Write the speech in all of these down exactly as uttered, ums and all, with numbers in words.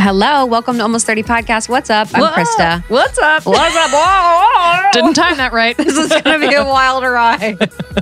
Hello, welcome to Almost thirty Podcast. What's up? I'm Whoa. Krista. What's up? What's up? Whoa, whoa. Didn't time that right. This is going to be a wild ride.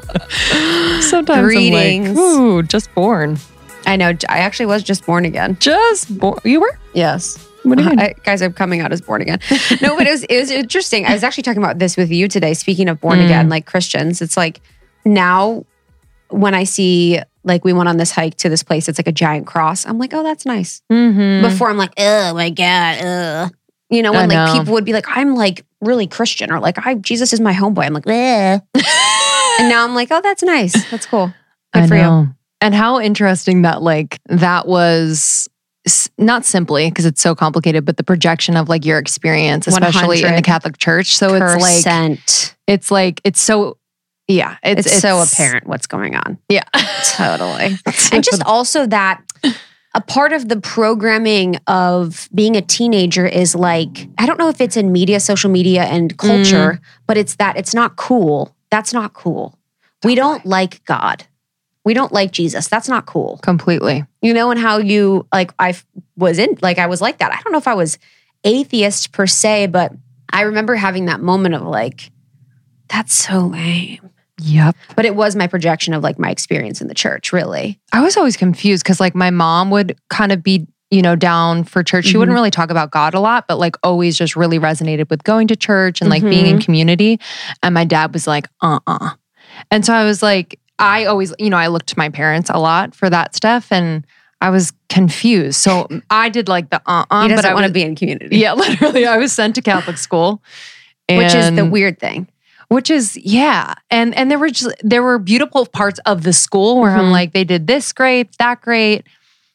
Sometimes Greetings. I'm like, ooh, just born. I know. I actually was just born again. Just born. You were? Yes. What do you mean? I, guys, I'm coming out as born again. No, but it was, it was interesting. I was actually talking about this with you today. Speaking of born Mm. again, like Christians, it's like now when I see, like we went on this hike to this place, it's like a giant cross. I'm like, oh, that's nice. Mm-hmm. Before I'm like, oh my God, ugh. You know, I when like know. people would be like, I'm like really Christian or like, I Jesus is my homeboy. I'm like, ugh. And now I'm like, oh, that's nice. That's cool. Good I for know. And how interesting that like that was s- not simply because it's so complicated, but the projection of like your experience, especially in the one hundred Catholic Church. So you. it's like Percent. it's like it's so yeah, it's, It's, so apparent what's going on. Yeah, Totally. And just also that a part of the programming of being a teenager is like, I don't know if it's in media, social media, and culture, but it's that it's not cool. That's not cool. We don't like God. We don't like Jesus. That's not cool. completely. You know, and how you, like, I was in, like, I was like that. I don't know if I was atheist per se, but I remember having that moment of like, that's so lame. Yep. But it was my projection of like my experience in the church, really. I was always confused because like my mom would kind of be, you know, down for church. She Mhm. wouldn't really talk about God a lot, but like always just really resonated with going to church and like being in community. And my dad was like, uh-uh. And so I was like, I always, you know, I looked to my parents a lot for that stuff and I was confused. So I did like the uh-uh. He doesn't but I want to was, be in community. yeah, literally. I was sent to Catholic school. Which is the And- weird thing. Which is, yeah. And and there were just, there were beautiful parts of the school where I'm Mhm. like, they did this great, that great.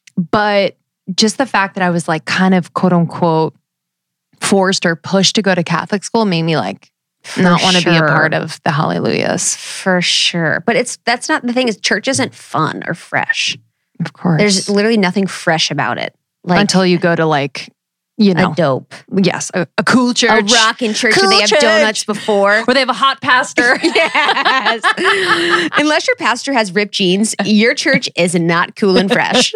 But just the fact that I was like kind of quote unquote forced or pushed to go to Catholic school made me like not want to be a sure. part of the hallelujahs. For sure. But it's that's not the thing is church isn't fun or fresh. Of course. There's literally nothing fresh about it. Like Until you go to like, you know, a dope. yes, a, a cool A church. rockin' church Cool where they have church. donuts before. Where they have a hot pastor. Yes. Unless your pastor has ripped jeans, your church is not cool and fresh.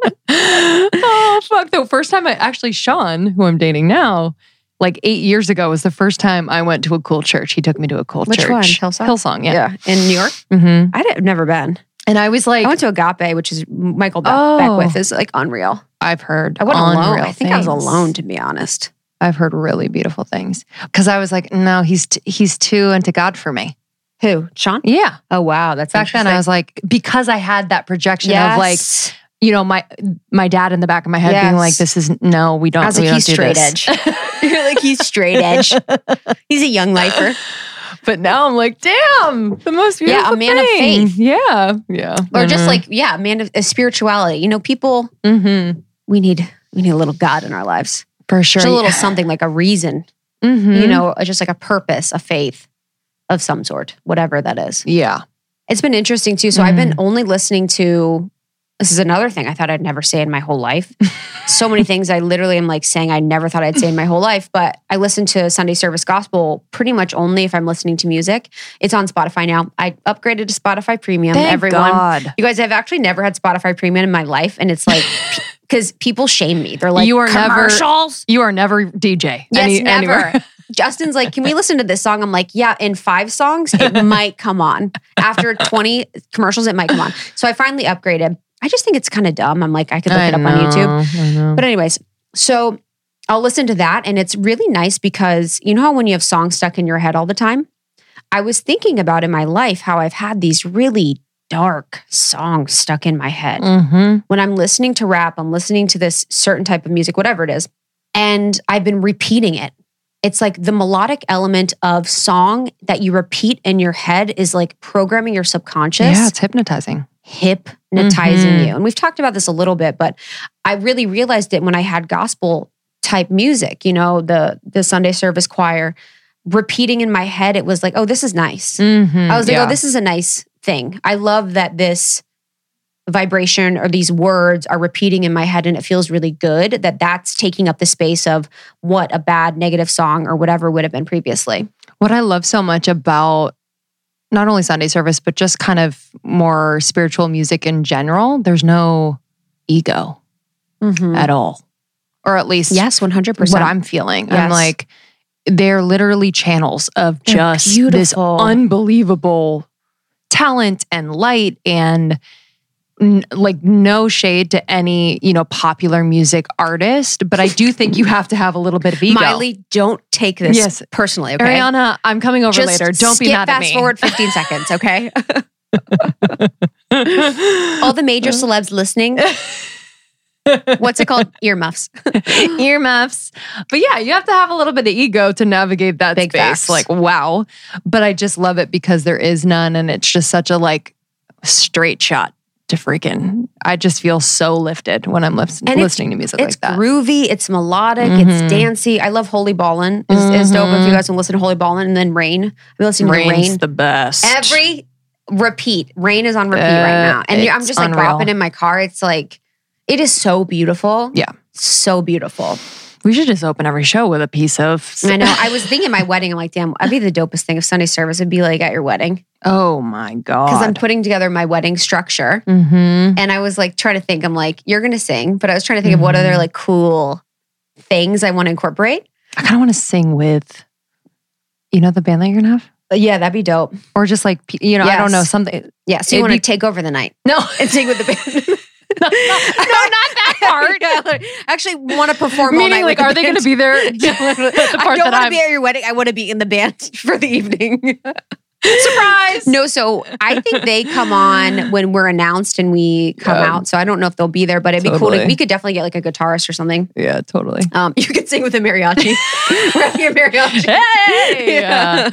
Oh, fuck. The first time I actually, Sean, who I'm dating now, like eight years ago was the first time I went to a cool church. He took me to a cool Which church. one? Hillsong? Hillsong, yeah. Yeah. In New York? hmm I've never been. And I was like, I went to Agape, which is Michael Be- Oh. Beckwith, is like unreal. I've heard I wasn't alone. unreal I think I was things. alone, to be honest. I've heard really beautiful things. Because I was like, no, he's t- he's too into God for me. Who? Sean? Yeah. Oh, wow. That's Back then I was like, because I had that projection of like, yes. you know, my my dad in the back of my head Yes. being like, this is, no, we don't, I was we like, don't he's do straight this. edge. You're like, he's straight edge. He's a young lifer. But now I'm like, damn, the most beautiful Yeah, a man of thing. faith. Yeah, yeah. Or just like, yeah, man of a spirituality. You know, people, mm-hmm. we need we need a little God in our lives. For sure. Just a little something like a reason, Mhm. you know, just like a purpose, a faith of some sort, whatever that is. Yeah. It's been interesting too. So I've been only listening to, this is another thing I thought I'd never say in my whole life. So many things I literally am like saying I never thought I'd say in my whole life, but I listen to Sunday Service Gospel pretty much only if I'm listening to music. It's on Spotify now. I upgraded to Spotify Premium. Thank Everyone, God. you guys, I've actually never had Spotify Premium in my life. And it's like, because people shame me. They're like, You are never- commercials? You are never D J. Yes, any- never. anywhere. Justin's like, can we listen to this song? I'm like, yeah, in five songs, it might come on. After twenty commercials, it might come on. So I finally upgraded. I just think it's kind of dumb. I'm like, I could look I it up know, on YouTube. I know. But anyways, so I'll listen to that. And it's really nice because you know how when you have songs stuck in your head all the time? I was thinking about in my life how I've had these really dark songs stuck in my head. Mhm. When I'm listening to rap, I'm listening to this certain type of music, whatever it is, and I've been repeating it. It's like the melodic element of song that you repeat in your head is like programming your subconscious, Yeah, it's hypnotizing. hypnotizing Mhm. you. And we've talked about this a little bit, but I really realized it when I had gospel type music, you know, the the Sunday service choir, repeating in my head, it was like, oh, this is nice. Mhm. I was like, Yeah. oh, this is a nice thing. I love that this vibration or these words are repeating in my head and it feels really good that that's taking up the space of what a bad negative song or whatever would have been previously. What I love so much about not only Sunday service, but just kind of more spiritual music in general, there's no ego Mm-hmm. at all. or at least yes, one hundred percent what I'm feeling. Yes. I'm like, they're literally channels of They're just beautiful. this unbelievable talent and light and n- like no shade to any, you know, popular music artist, but I do think you have to have a little bit of ego. Miley, don't take this Yes. personally, okay? Ariana, I'm coming over Just later. Don't be skip mad at fast me. forward fifteen seconds, okay? All the major celebs listening. What's it called? Earmuffs. Earmuffs. But yeah, you have to have a little bit of ego to navigate that Big space. facts. Like, wow. But I just love it because there is none and it's just such a like straight shot to freaking, I just feel so lifted when I'm lis- And it's- listening to music It's like that. groovy. It's melodic. Mhm. It's dancey. I love Holy Ballin'. Is is dope if you guys want to listen to Holy Ballin'. And then Rain. I've been listening Rain's to Rain. the best. Every repeat. Rain is on repeat Uh, right now. And I'm it's just like unreal. bopping in my car. It's like, it is so beautiful. Yeah. So beautiful. We should just open every show with a piece of. I know. I was thinking my wedding. I'm like, damn, I'd be the dopest thing if Sunday service would be like at your wedding. Oh my God. Because I'm putting together my wedding structure. Mm-hmm. And I was like trying to think, I'm like, you're going to sing. But I was trying to think of what other like cool things I want to incorporate. I kind of want to sing with, you know, the band that you're going to have? But yeah, that'd be dope. Or just like, you know, I don't Yes. know, something. Yeah. So you It'd want to be- take over the night No. and sing with the band. no, no, not that part. Yeah, like, actually want to perform all Meaning, night like, with are the they going to band. be there? Yeah. The I part don't that want to I'm- be at your wedding. I want to be in the band for the evening. Surprise! No, so I think they come on when we're announced and we come Yeah. out. So I don't know if they'll be there, but it'd be cool. To, Totally. we could definitely get like a guitarist or something. Yeah, totally. Um, you could sing with a mariachi. Rapping a mariachi. Hey! Yeah.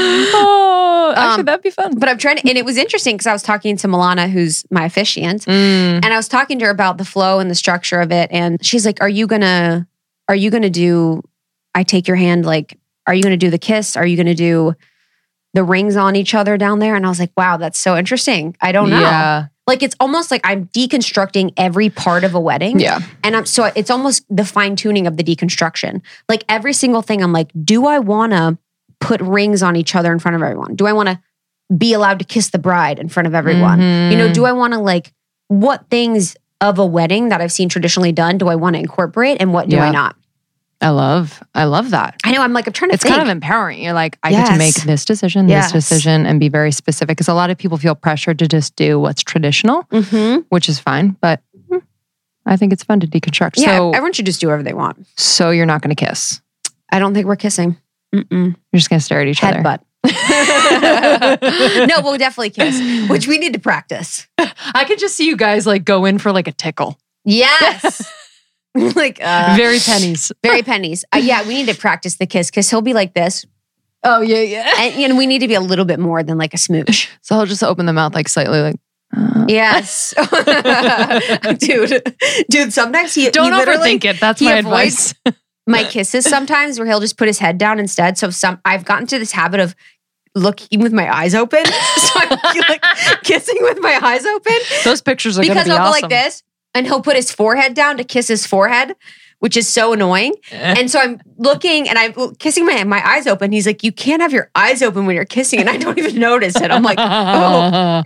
Oh, actually, Um, that'd be fun. But I'm trying to, and it was interesting because I was talking to Milana, who's my officiant, Mm. and I was talking to her about the flow and the structure of it. And she's like, "Are you gonna, are you gonna do? I take your hand. Like, are you gonna do the kiss? Are you gonna do the rings on each other down there?" And I was like, "Wow, that's so interesting. I don't know. Yeah. Like, it's almost like I'm deconstructing every part of a wedding. Yeah. And I'm so it's almost the fine tuning of the deconstruction. Like every single thing, I'm like, do I want to put rings on each other in front of everyone? Do I want to be allowed to kiss the bride in front of everyone? Mhm. You know, do I want to like what things of a wedding that I've seen traditionally done do I want to incorporate and what do Yeah. I not? I love, I love that. I know. I'm like, I'm trying to It's think. kind of empowering. You're like, I get to Yes. make this decision, Yes. this decision, and be very specific. Because a lot of people feel pressured to just do what's traditional, mm-hmm. which is fine. But hmm, I think it's fun to deconstruct. Yeah, So, everyone should just do whatever they want. so you're not going to kiss. I don't think we're kissing. Mm-mm. You're just going to stare at each other. Headbutt. No, we'll definitely kiss, which we need to practice. I could just see you guys like go in for like a tickle. Yes. like uh, Very pennies. very pennies. Uh, yeah, we need to practice the kiss because he'll be like this, Oh yeah, yeah. and you know we need to be a little bit more than like a smooch. So I'll just open the mouth like slightly, like. Uh, Yes, dude, dude. Sometimes he Don't he literally, overthink it. That's he my avoids- advice. my kisses sometimes where he'll just put his head down instead. So some I've gotten to this habit of looking with my eyes open. So I'm like kissing with my eyes open Those pictures are going to because be he'll awesome. go like this and he'll put his forehead down to kiss his forehead, which is so annoying. And so I'm looking and I'm kissing my my eyes open. He's like, "You can't have your eyes open when you're kissing," and I don't even notice it. I'm like, "Oh."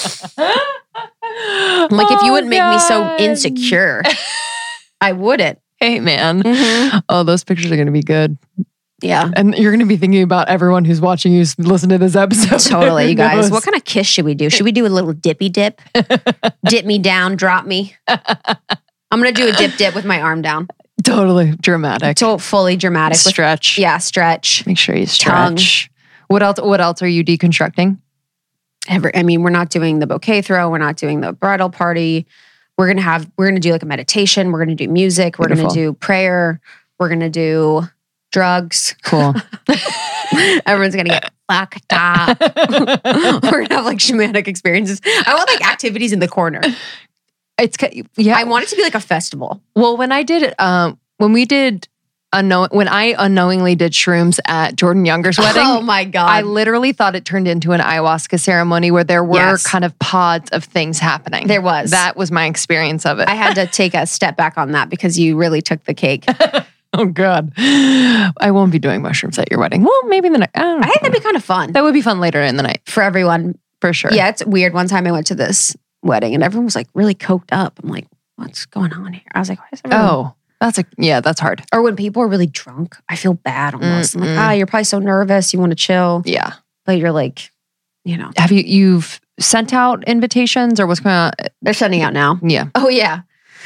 I'm like, if you wouldn't make me so insecure, I wouldn't. Hey man. Mhm. Oh, those pictures are going to be good. Yeah. And you're going to be thinking about everyone who's watching you listen to this episode. Totally, you guys. Knows. What kind of kiss should we do? Should we do a little dippy dip? Dip me down, drop me. I'm going to do a dip dip with my arm down. Totally dramatic. So fully dramatic. With, Stretch. yeah, stretch. Make sure you Tongue. stretch. What else? What else are you deconstructing? Every, I mean, we're not doing the bouquet throw. We're not doing the bridal party. We're going to have, we're going to do like a meditation. We're going to do music. We're going to Beautiful. do prayer. We're going to do drugs. Cool. Everyone's going to get fucked up. We're going to have like shamanic experiences. I want like activities in the corner. It's ki- yeah. I want it to be like a festival. Well, when I did it, um, when we did unknown, when I unknowingly did shrooms at Jordan Younger's wedding, Oh my God. I literally thought it turned into an ayahuasca ceremony where there were Yes. kind of pods of things happening. There was. That was my experience of it. I had to take a step back on that because you really took the cake. oh God, I won't be doing mushrooms at your wedding. Well, maybe the night. I don't know. I think that'd be kind of fun That would be fun later in the night for everyone. for sure. Yeah, it's weird. One time I went to this wedding and everyone was like really coked up. I'm like, what's going on here? I was like, why is everyone? Oh, That's a yeah, that's hard. Or when people are really drunk, I feel bad almost. I'm like, Mm-mm. ah, you're probably so nervous, you want to chill. Yeah. But you're like, you know. Have you you've sent out invitations or what's going on? They're sending out now. Yeah. Oh yeah.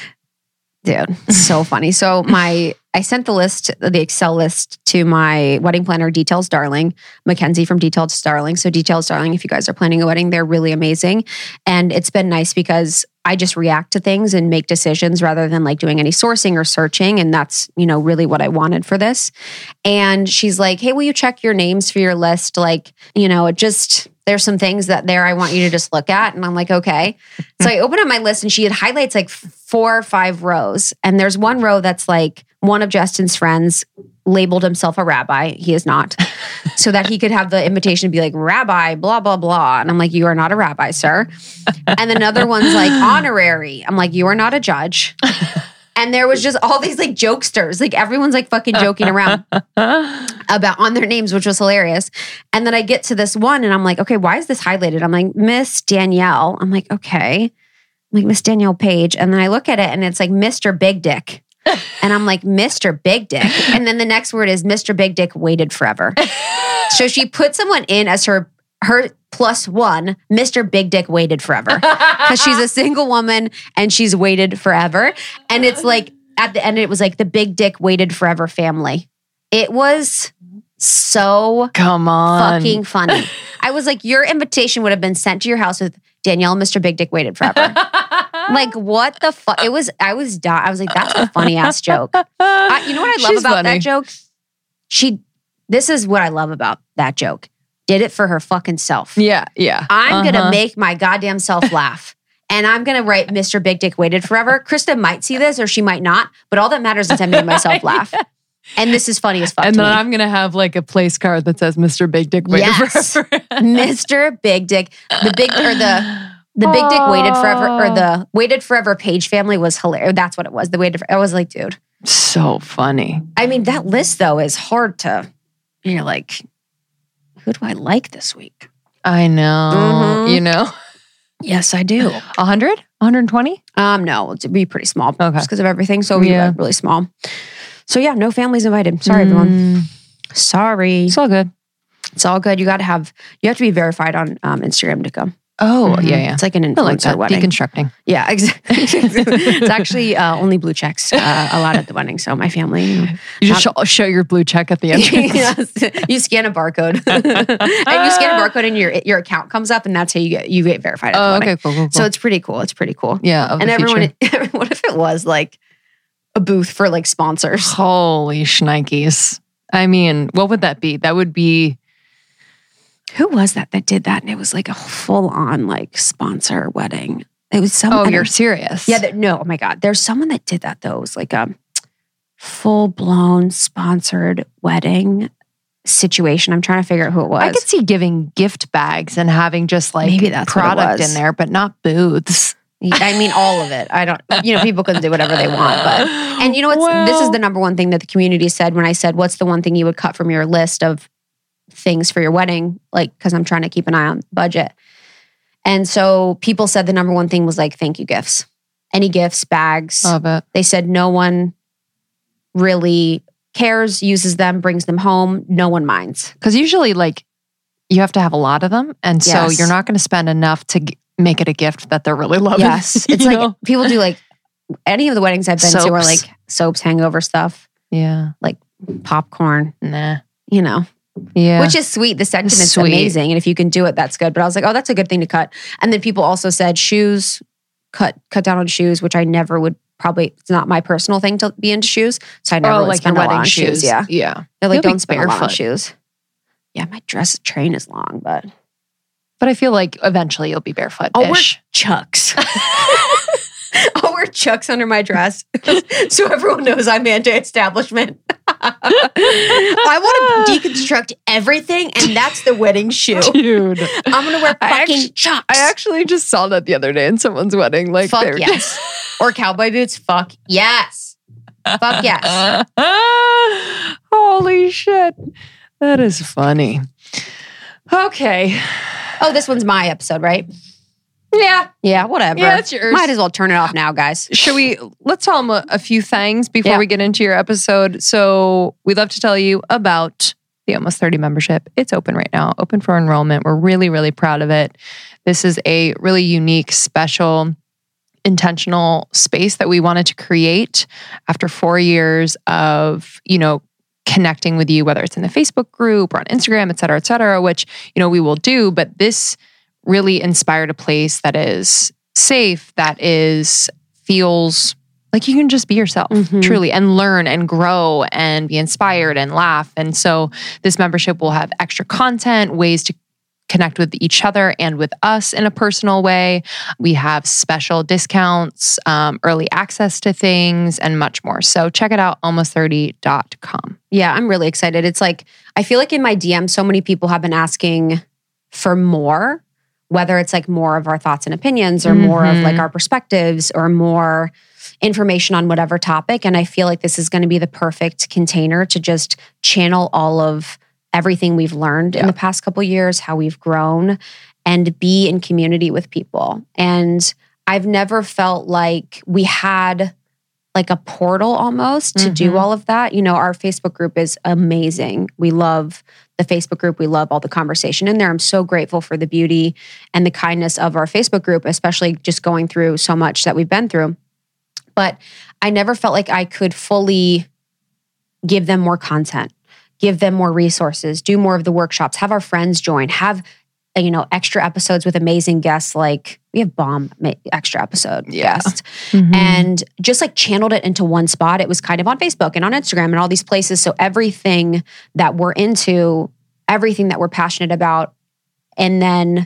Dude, it's so funny. So my I sent the list, the Excel list to my wedding planner, Details Darling, Mackenzie from Details Darling. So Details Darling, if you guys are planning a wedding, they're really amazing. And it's been nice because I just react to things and make decisions rather than like doing any sourcing or searching. And that's, you know, really what I wanted for this. And she's like, hey, will you check your names for your list? Like, you know, it just, there's some things that there I want you to just look at. And I'm like, okay. So I open up my list and she had highlights like four or five rows. And there's one row that's like one of Justin's friends labeled himself a rabbi. He is not. So that he could have the invitation to be like, rabbi, blah, blah, blah. And I'm like, you are not a rabbi, sir. And another one's like honorary. I'm like, you are not a judge. And there was just all these like jokesters. Like everyone's like fucking joking around about on their names, which was hilarious. And then I get to this one and I'm like, okay, why is this highlighted? I'm like, Miss Danielle. I'm like, okay. I'm like, Miss Danielle Page. And then I look at it and it's like Mister Big Dick. And I'm like, Mister Big Dick. And then the next word is Mister Big Dick waited forever. So she put someone in as her her plus one, Mister Big Dick waited forever. Because she's a single woman and she's waited forever. And it's like, at the end, it was like the Big Dick waited forever family. It was so Come on. fucking funny. I was like, your invitation would have been sent to your house with Danielle and Mister Big Dick waited forever. Like, what the fuck? It was, I was dying. I was like, that's a funny ass joke. I, you know what I love She's about funny. that joke? She, this is what I love about that joke. Did it for her fucking self. Yeah, yeah. I'm Uh-huh. going to make my goddamn self laugh. And I'm going to write Mister Big Dick waited forever. Krista might see this or she might not. But all that matters is I made myself laugh. And this is funny as fuck And to then me. I'm gonna have like a place card that says Mister Big Dick waited Yes. forever. Mister Big Dick. The big or the the Big Dick waited forever or the waited forever Page family was hilarious. That's what it was. The waited for, I was like, dude. So funny. I mean, that list though is hard to, you're like, who do I like this week? I know. Mhm. You know? Yes, I do. one hundred? one hundred twenty? Um, no, it'd be pretty small Okay. just because of everything. So we Yeah. like really small. So yeah, no families invited. Sorry, everyone. Mm, Sorry. it's all good. It's all good. You got to have, you have to be verified on um, Instagram to come. Oh, Mhm. yeah, yeah. It's like an I like influencer that. wedding. Deconstructing. Yeah, exactly. It's actually uh, only blue checks uh, allowed at the wedding. So my family, you know. You just show, show your blue check at the entrance. Yes. You scan a barcode, and you scan a barcode, and your your account comes up, and that's how you get you get verified. At the Oh, wedding. okay, cool, cool, cool. So it's pretty cool. It's pretty cool. yeah, of And the everyone, future. what if it was like a booth for like sponsors? Holy shnikes. I mean, what would that be? That would be Who was that that did that? And it was like a full on like sponsor wedding. It was Oh, someone. you're serious. Yeah, there, no, oh my God. There's someone that did that though. It was like a full blown sponsored wedding situation. I'm trying to figure out who it was. I could see giving gift bags and having just like Maybe that's what it product was. in there, but not booths. I mean, all of it. I don't, you know, people can do whatever they want. But, and you know what's, this is Well- the number one thing that the community said when I said, what's the one thing you would cut from your list of things for your wedding? Like, because I'm trying to keep an eye on budget. And so people said the number one thing was like, thank you gifts. Any gifts, bags. Love it. They said no one really cares, uses them, brings them home. No one minds. Because usually, like, you have to have a lot of them. And so Yes. you're not going to spend enough to g- make it a gift that they're really loving. Yes. You It's like know? people do like any of the weddings I've been to are Soaps. like soaps, hangover stuff, Yeah. popcorn, Nah. you know, Yeah. which is sweet. The sentiment's Sweet. amazing. And if you can do it, that's good. But I was like, oh, that's a good thing to cut. And then people also said shoes, cut cut down on shoes, which I never would probably, it's not my personal thing to be into shoes. So I never oh, would like spend your a lot wedding on shoes. shoes. Yeah. Yeah. They're like, You'll be don't spend a lot on barefoot. shoes. Yeah, my dress train is long, but But I feel like eventually you'll be barefoot. I'll wear Chucks. I'll wear Chucks under my dress so everyone knows I'm anti-establishment. I want to deconstruct everything, and that's the wedding shoe. Dude. I'm going to wear I fucking actu- Chucks. I actually just saw that the other day in someone's wedding. Like, Fuck they were yes. Or cowboy boots. Fuck yes. Fuck yes. Holy shit. That is funny. Okay. Oh, this one's my episode, right? Yeah. Yeah, whatever. Yeah, it's yours. Might as well turn it off now, guys. Should we, let's tell them a, a few things before Yeah. we get into your episode. So we'd love to tell you about the Almost thirty membership. It's open right now, open for enrollment. We're really, really proud of it. This is a really unique, special, intentional space that we wanted to create after four years of, you know, connecting with you, whether it's in the Facebook group or on Instagram, et cetera, et cetera, which, you know, we will do. But this really inspired a place that is safe, that is, feels like you can just be yourself, Mhm. truly, and learn and grow and be inspired and laugh. And so this membership will have extra content, ways to connect with each other and with us in a personal way. We have special discounts, um, early access to things, and much more. So check it out, almost thirty dot com. Yeah, I'm really excited. It's like, I feel like in my D Ms, so many people have been asking for more, whether it's like more of our thoughts and opinions or more of like Mhm. our perspectives or more information on whatever topic. And I feel like this is going to be the perfect container to just channel all of everything we've learned in Yeah. the past couple years, how we've grown, and be in community with people. And I've never felt like we had like a portal almost to do Mhm. all of that. You know, our Facebook group is amazing. We love the Facebook group. We love all the conversation in there. I'm so grateful for the beauty and the kindness of our Facebook group, especially just going through so much that we've been through. But I never felt like I could fully give them more content, give them more resources, do more of the workshops, have our friends join, have, you know, extra episodes with amazing guests. Like we have bomb ma- extra episode Yeah. guests. Mhm. And just like channeled it into one spot. It was kind of on Facebook and on Instagram and all these places. So everything that we're into, everything that we're passionate about, and then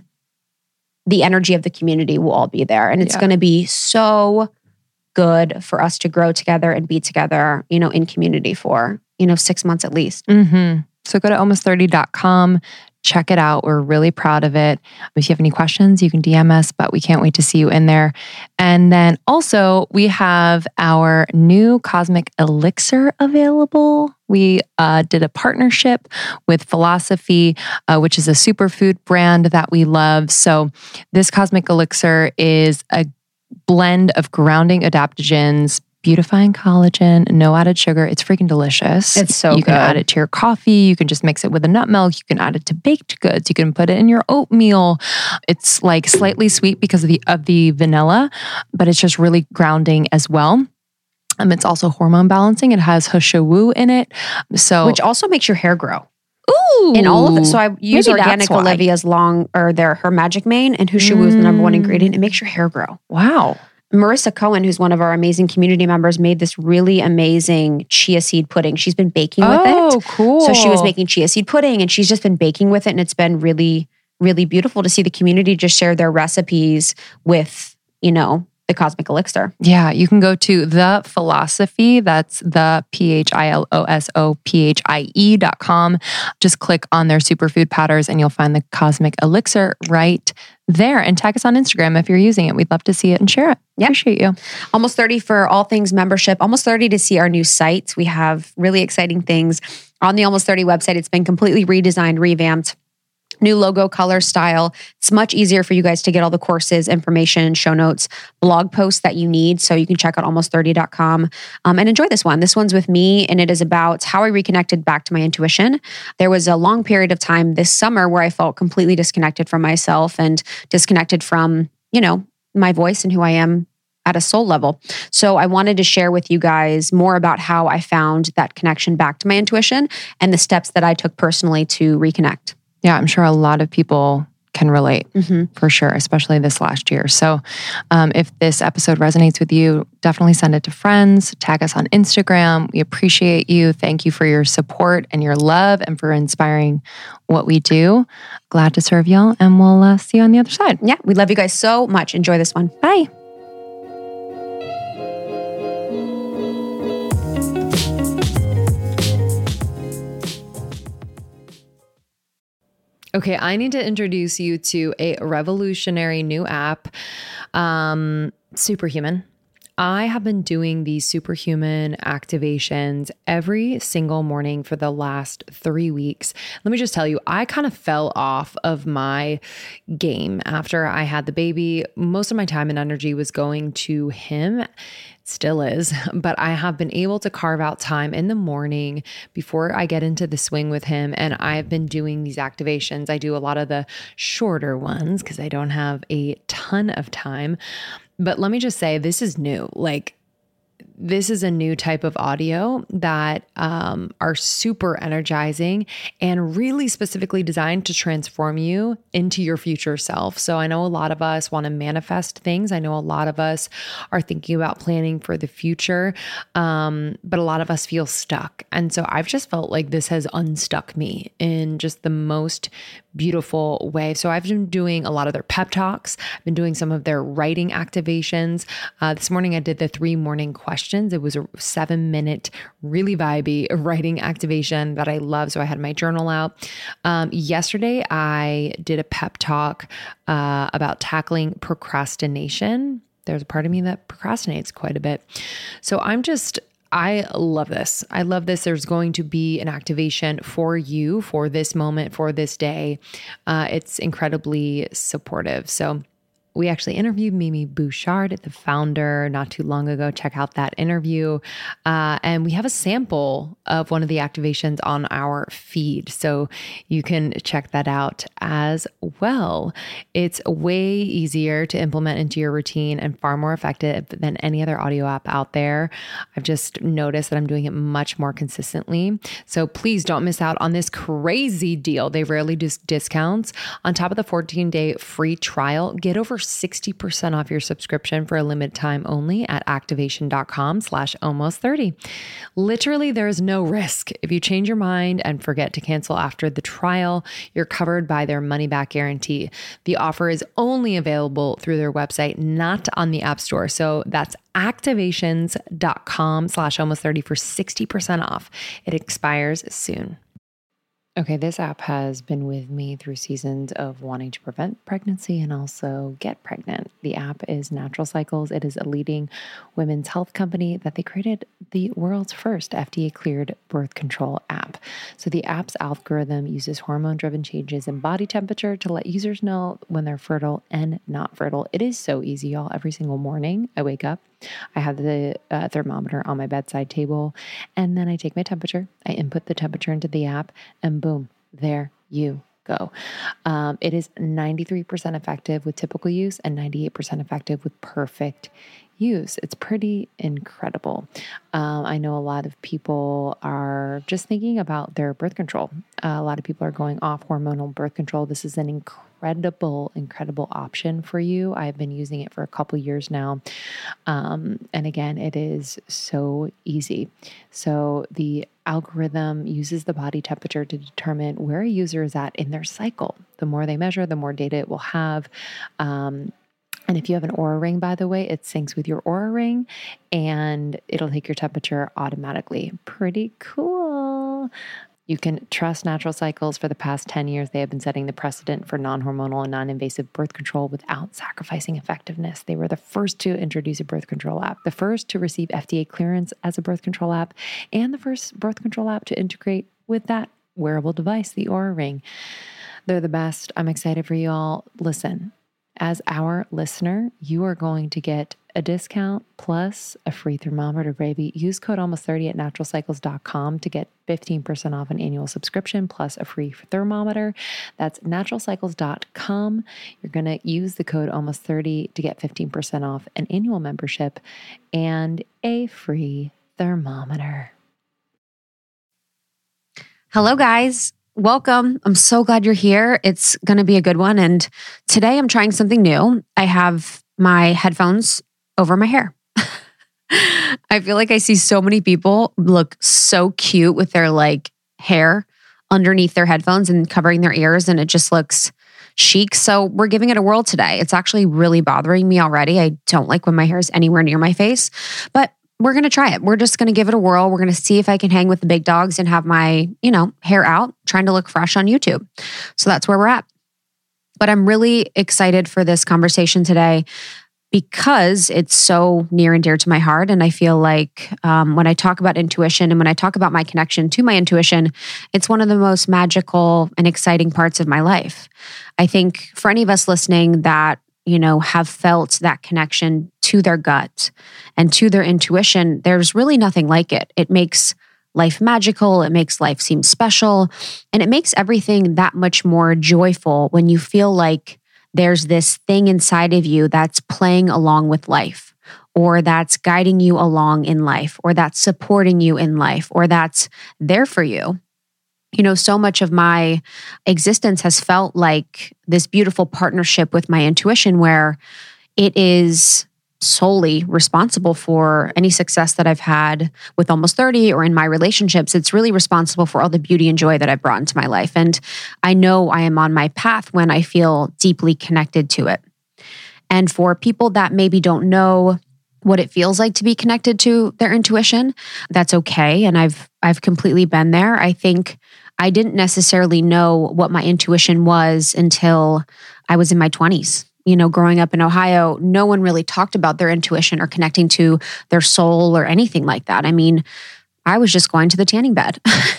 the energy of the community will all be there. And it's Yeah. going to be so good for us to grow together and be together, you know, in community for, you know, six months at least. Mm-hmm. So go to almost thirty dot com. Check it out. We're really proud of it. If you have any questions, you can D M us, but we can't wait to see you in there. And then also, we have our new Cosmic Elixir available. We uh, did a partnership with Philosophy, uh, which is a superfood brand that we love. So this Cosmic Elixir is a blend of grounding adaptogens, beautifying collagen, no added sugar. It's freaking delicious. It's so You can good. add it to your coffee. You can just mix it with a nut milk. You can add it to baked goods. You can put it in your oatmeal. It's like slightly sweet because of the of the vanilla, but it's just really grounding as well. Um, it's also hormone balancing. It has Husha Wu in it. So Which also makes your hair grow. ooh, In all of it. So I use Maybe that's organic why. Olivia's long, or their her Magic Mane, and Husha Wu is the number one Mm. ingredient. It makes your hair grow. Wow. Marissa Cohen, who's one of our amazing community members, made this really amazing chia seed pudding. She's been baking with Oh, it. cool. So she was making chia seed pudding and she's just been baking with it. And it's been really, really beautiful to see the community just share their recipes with, you know, the Cosmic Elixir. Yeah, you can go to the Philosophy. That's the P H I L O S O P H I E dot com. Just click on their superfood powders and you'll find the Cosmic Elixir right there. And tag us on Instagram if you're using it. We'd love to see it and share it. Yeah. Appreciate you. Almost thirty for all things membership. Almost thirty to see our new site. We have really exciting things on the Almost thirty website. It's been completely redesigned, revamped. New logo, color, style. It's much easier for you guys to get all the courses, information, show notes, blog posts that you need. So you can check out almost thirty dot com um, and enjoy this one. This one's with me, and it is about how I reconnected back to my intuition. There was a long period of time this summer where I felt completely disconnected from myself and disconnected from, you know, my voice and who I am at a soul level. So I wanted to share with you guys more about how I found that connection back to my intuition and the steps that I took personally to reconnect. Yeah, I'm sure a lot of people can relate Mm-hmm. for sure, especially this last year. So um, if this episode resonates with you, definitely send it to friends, tag us on Instagram. We appreciate you. Thank you for your support and your love and for inspiring what we do. Glad to serve y'all, and we'll uh, see you on the other side. Yeah, we love you guys so much. Enjoy this one. Bye. Okay, I need to introduce you to a revolutionary new app, um, Superhuman. I have been doing these superhuman activations every single morning for the last three weeks. Let me just tell you, I kind of fell off of my game after I had the baby. Most of my time and energy was going to him. Still is, but I have been able to carve out time in the morning before I get into the swing with him. And I've been doing these activations. I do a lot of the shorter ones because I don't have a ton of time. But let me just say, this is new. Like, this is a new type of audio that um, are super energizing and really specifically designed to transform you into your future self. So I know a lot of us want to manifest things. I know a lot of us are thinking about planning for the future, um, but a lot of us feel stuck. And so I've just felt like this has unstuck me in just the most beautiful way. So I've been doing a lot of their pep talks. I've been doing some of their writing activations. Uh, this morning I did the three morning questions. It was a seven minute, really vibey writing activation that I love. So I had my journal out. Um, yesterday I did a pep talk uh, about tackling procrastination. There's a part of me that procrastinates quite a bit. So I'm just I love this. I love this. There's going to be an activation for you for this moment, for this day. Uh, it's incredibly supportive. So we actually interviewed Mimi Bouchard, the founder, not too long ago. Check out that interview. Uh, and we have a sample of one of the activations on our feed. So you can check that out as well. It's way easier to implement into your routine and far more effective than any other audio app out there. I've just noticed that I'm doing it much more consistently. So please don't miss out on this crazy deal. They rarely do discounts. On top of the fourteen day free trial, get over sixty percent off your subscription for a limited time only at activation.com slash almost 30. Literally, there is no risk. If you change your mind and forget to cancel after the trial, you're covered by their money back guarantee. The offer is only available through their website, not on the App Store. So that's activations.com slash almost 30 for sixty percent off. It expires soon. Okay, this app has been with me through seasons of wanting to prevent pregnancy and also get pregnant. The app is Natural Cycles. It is a leading women's health company that they created the world's first F D A-cleared birth control app. So the app's algorithm uses hormone-driven changes in body temperature to let users know when they're fertile and not fertile. It is so easy, y'all. Every single morning I wake up, I have the uh, thermometer on my bedside table, and then I take my temperature. I input the temperature into the app, and boom, there you go. Um, it is ninety-three percent effective with typical use and ninety-eight percent effective with perfect use. It's pretty incredible. Um, I know a lot of people are just thinking about their birth control. Uh, a lot of people are going off hormonal birth control. This is an incredible, incredible option for you. I've been using it for a couple years now. Um, and again, it is so easy. So the algorithm uses the body temperature to determine where a user is at in their cycle. The more they measure, the more data it will have. Um, And if you have an Oura Ring, by the way, it syncs with your Oura Ring and it'll take your temperature automatically. Pretty cool. You can trust Natural Cycles. For the past ten years, they have been setting the precedent for non-hormonal and non-invasive birth control without sacrificing effectiveness. They were the first to introduce a birth control app, the first to receive F D A clearance as a birth control app, and the first birth control app to integrate with that wearable device, the Oura Ring. They're the best. I'm excited for you all. Listen. As our listener, you are going to get a discount plus a free thermometer, baby. Use code almost thirty at natural cycles dot com to get fifteen percent off an annual subscription plus a free thermometer. That's natural cycles dot com. You're going to use the code almost thirty to get fifteen percent off an annual membership and a free thermometer. Hello, guys. Welcome. I'm so glad you're here. It's going to be a good one. And today I'm trying something new. I have my headphones over my hair. I feel like I see so many people look so cute with their like hair underneath their headphones and covering their ears, and it just looks chic. So we're giving it a whirl today. It's actually really bothering me already. I don't like when my hair is anywhere near my face, but we're going to try it. We're just going to give it a whirl. We're going to see if I can hang with the big dogs and have my, you know, hair out, trying to look fresh on YouTube. So that's where we're at. But I'm really excited for this conversation today because it's so near and dear to my heart. And I feel like um, when I talk about intuition and when I talk about my connection to my intuition, it's one of the most magical and exciting parts of my life. I think for any of us listening that, you know, have felt that connection to their gut and to their intuition, there's really nothing like it. It makes life magical. It makes life seem special. And it makes everything that much more joyful when you feel like there's this thing inside of you that's playing along with life, or that's guiding you along in life, or that's supporting you in life, or that's there for you. You know, so much of my existence has felt like this beautiful partnership with my intuition where it is solely responsible for any success that I've had with Almost thirty or in my relationships. It's really responsible for all the beauty and joy that I've brought into my life. And I know I am on my path when I feel deeply connected to it. And for people that maybe don't know what it feels like to be connected to their intuition, that's okay. And I've I've completely been there. I think I didn't necessarily know what my intuition was until I was in my twenties. You know, growing up in Ohio, no one really talked about their intuition or connecting to their soul or anything like that. I mean, I was just going to the tanning bed.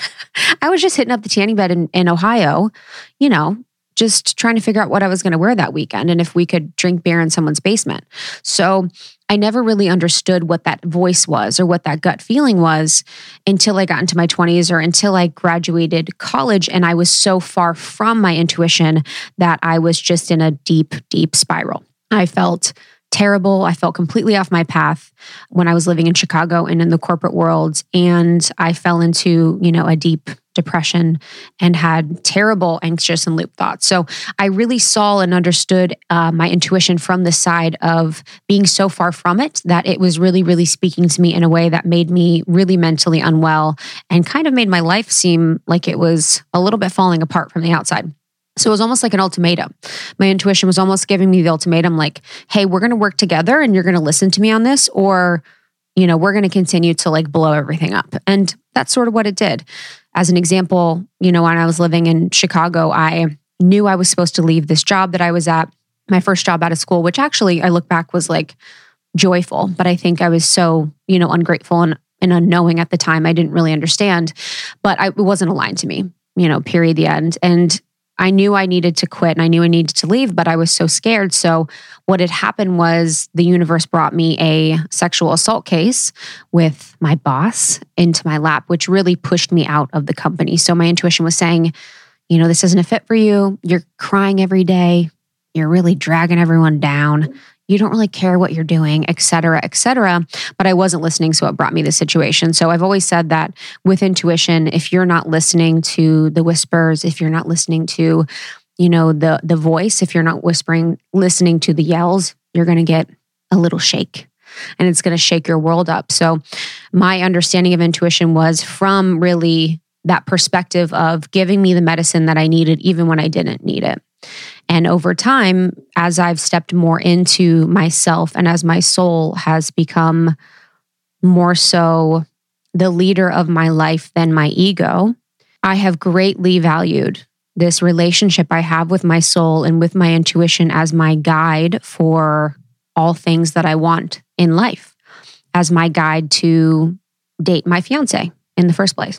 I was just hitting up the tanning bed in, in Ohio, you know, just trying to figure out what I was going to wear that weekend and if we could drink beer in someone's basement. So I never really understood what that voice was or what that gut feeling was until I got into my twenties or until I graduated college. And I was so far from my intuition that I was just in a deep, deep spiral. I felt terrible. I felt completely off my path when I was living in Chicago and in the corporate world. And I fell into, you know, a deep depression and had terrible anxious and loop thoughts. So I really saw and understood uh, my intuition from the side of being so far from it that it was really, really speaking to me in a way that made me really mentally unwell and kind of made my life seem like it was a little bit falling apart from the outside. So it was almost like an ultimatum. My intuition was almost giving me the ultimatum like, hey, we're going to work together and you're going to listen to me on this, or, you know, we're going to continue to like blow everything up. And that's sort of what it did. As an example, you know, when I was living in Chicago, I knew I was supposed to leave this job that I was at, my first job out of school, which actually I look back was like joyful, but I think I was so, you know, ungrateful and, and unknowing at the time. I didn't really understand, but I, it wasn't aligned to me, you know, period, the end. And I knew I needed to quit and I knew I needed to leave, but I was so scared. So what had happened was the universe brought me a sexual assault case with my boss into my lap, which really pushed me out of the company. So my intuition was saying, you know, this isn't a fit for you. You're crying every day. You're really dragging everyone down. You don't really care what you're doing, et cetera, et cetera. But I wasn't listening, so it brought me this situation. So I've always said that with intuition, if you're not listening to the whispers, if you're not listening to, you know, the the voice, if you're not whispering, listening to the yells, you're going to get a little shake. And it's going to shake your world up. So my understanding of intuition was from really that perspective of giving me the medicine that I needed, even when I didn't need it. And over time, as I've stepped more into myself and as my soul has become more so the leader of my life than my ego, I have greatly valued this relationship I have with my soul and with my intuition as my guide for all things that I want in life, as my guide to date my fiance in the first place,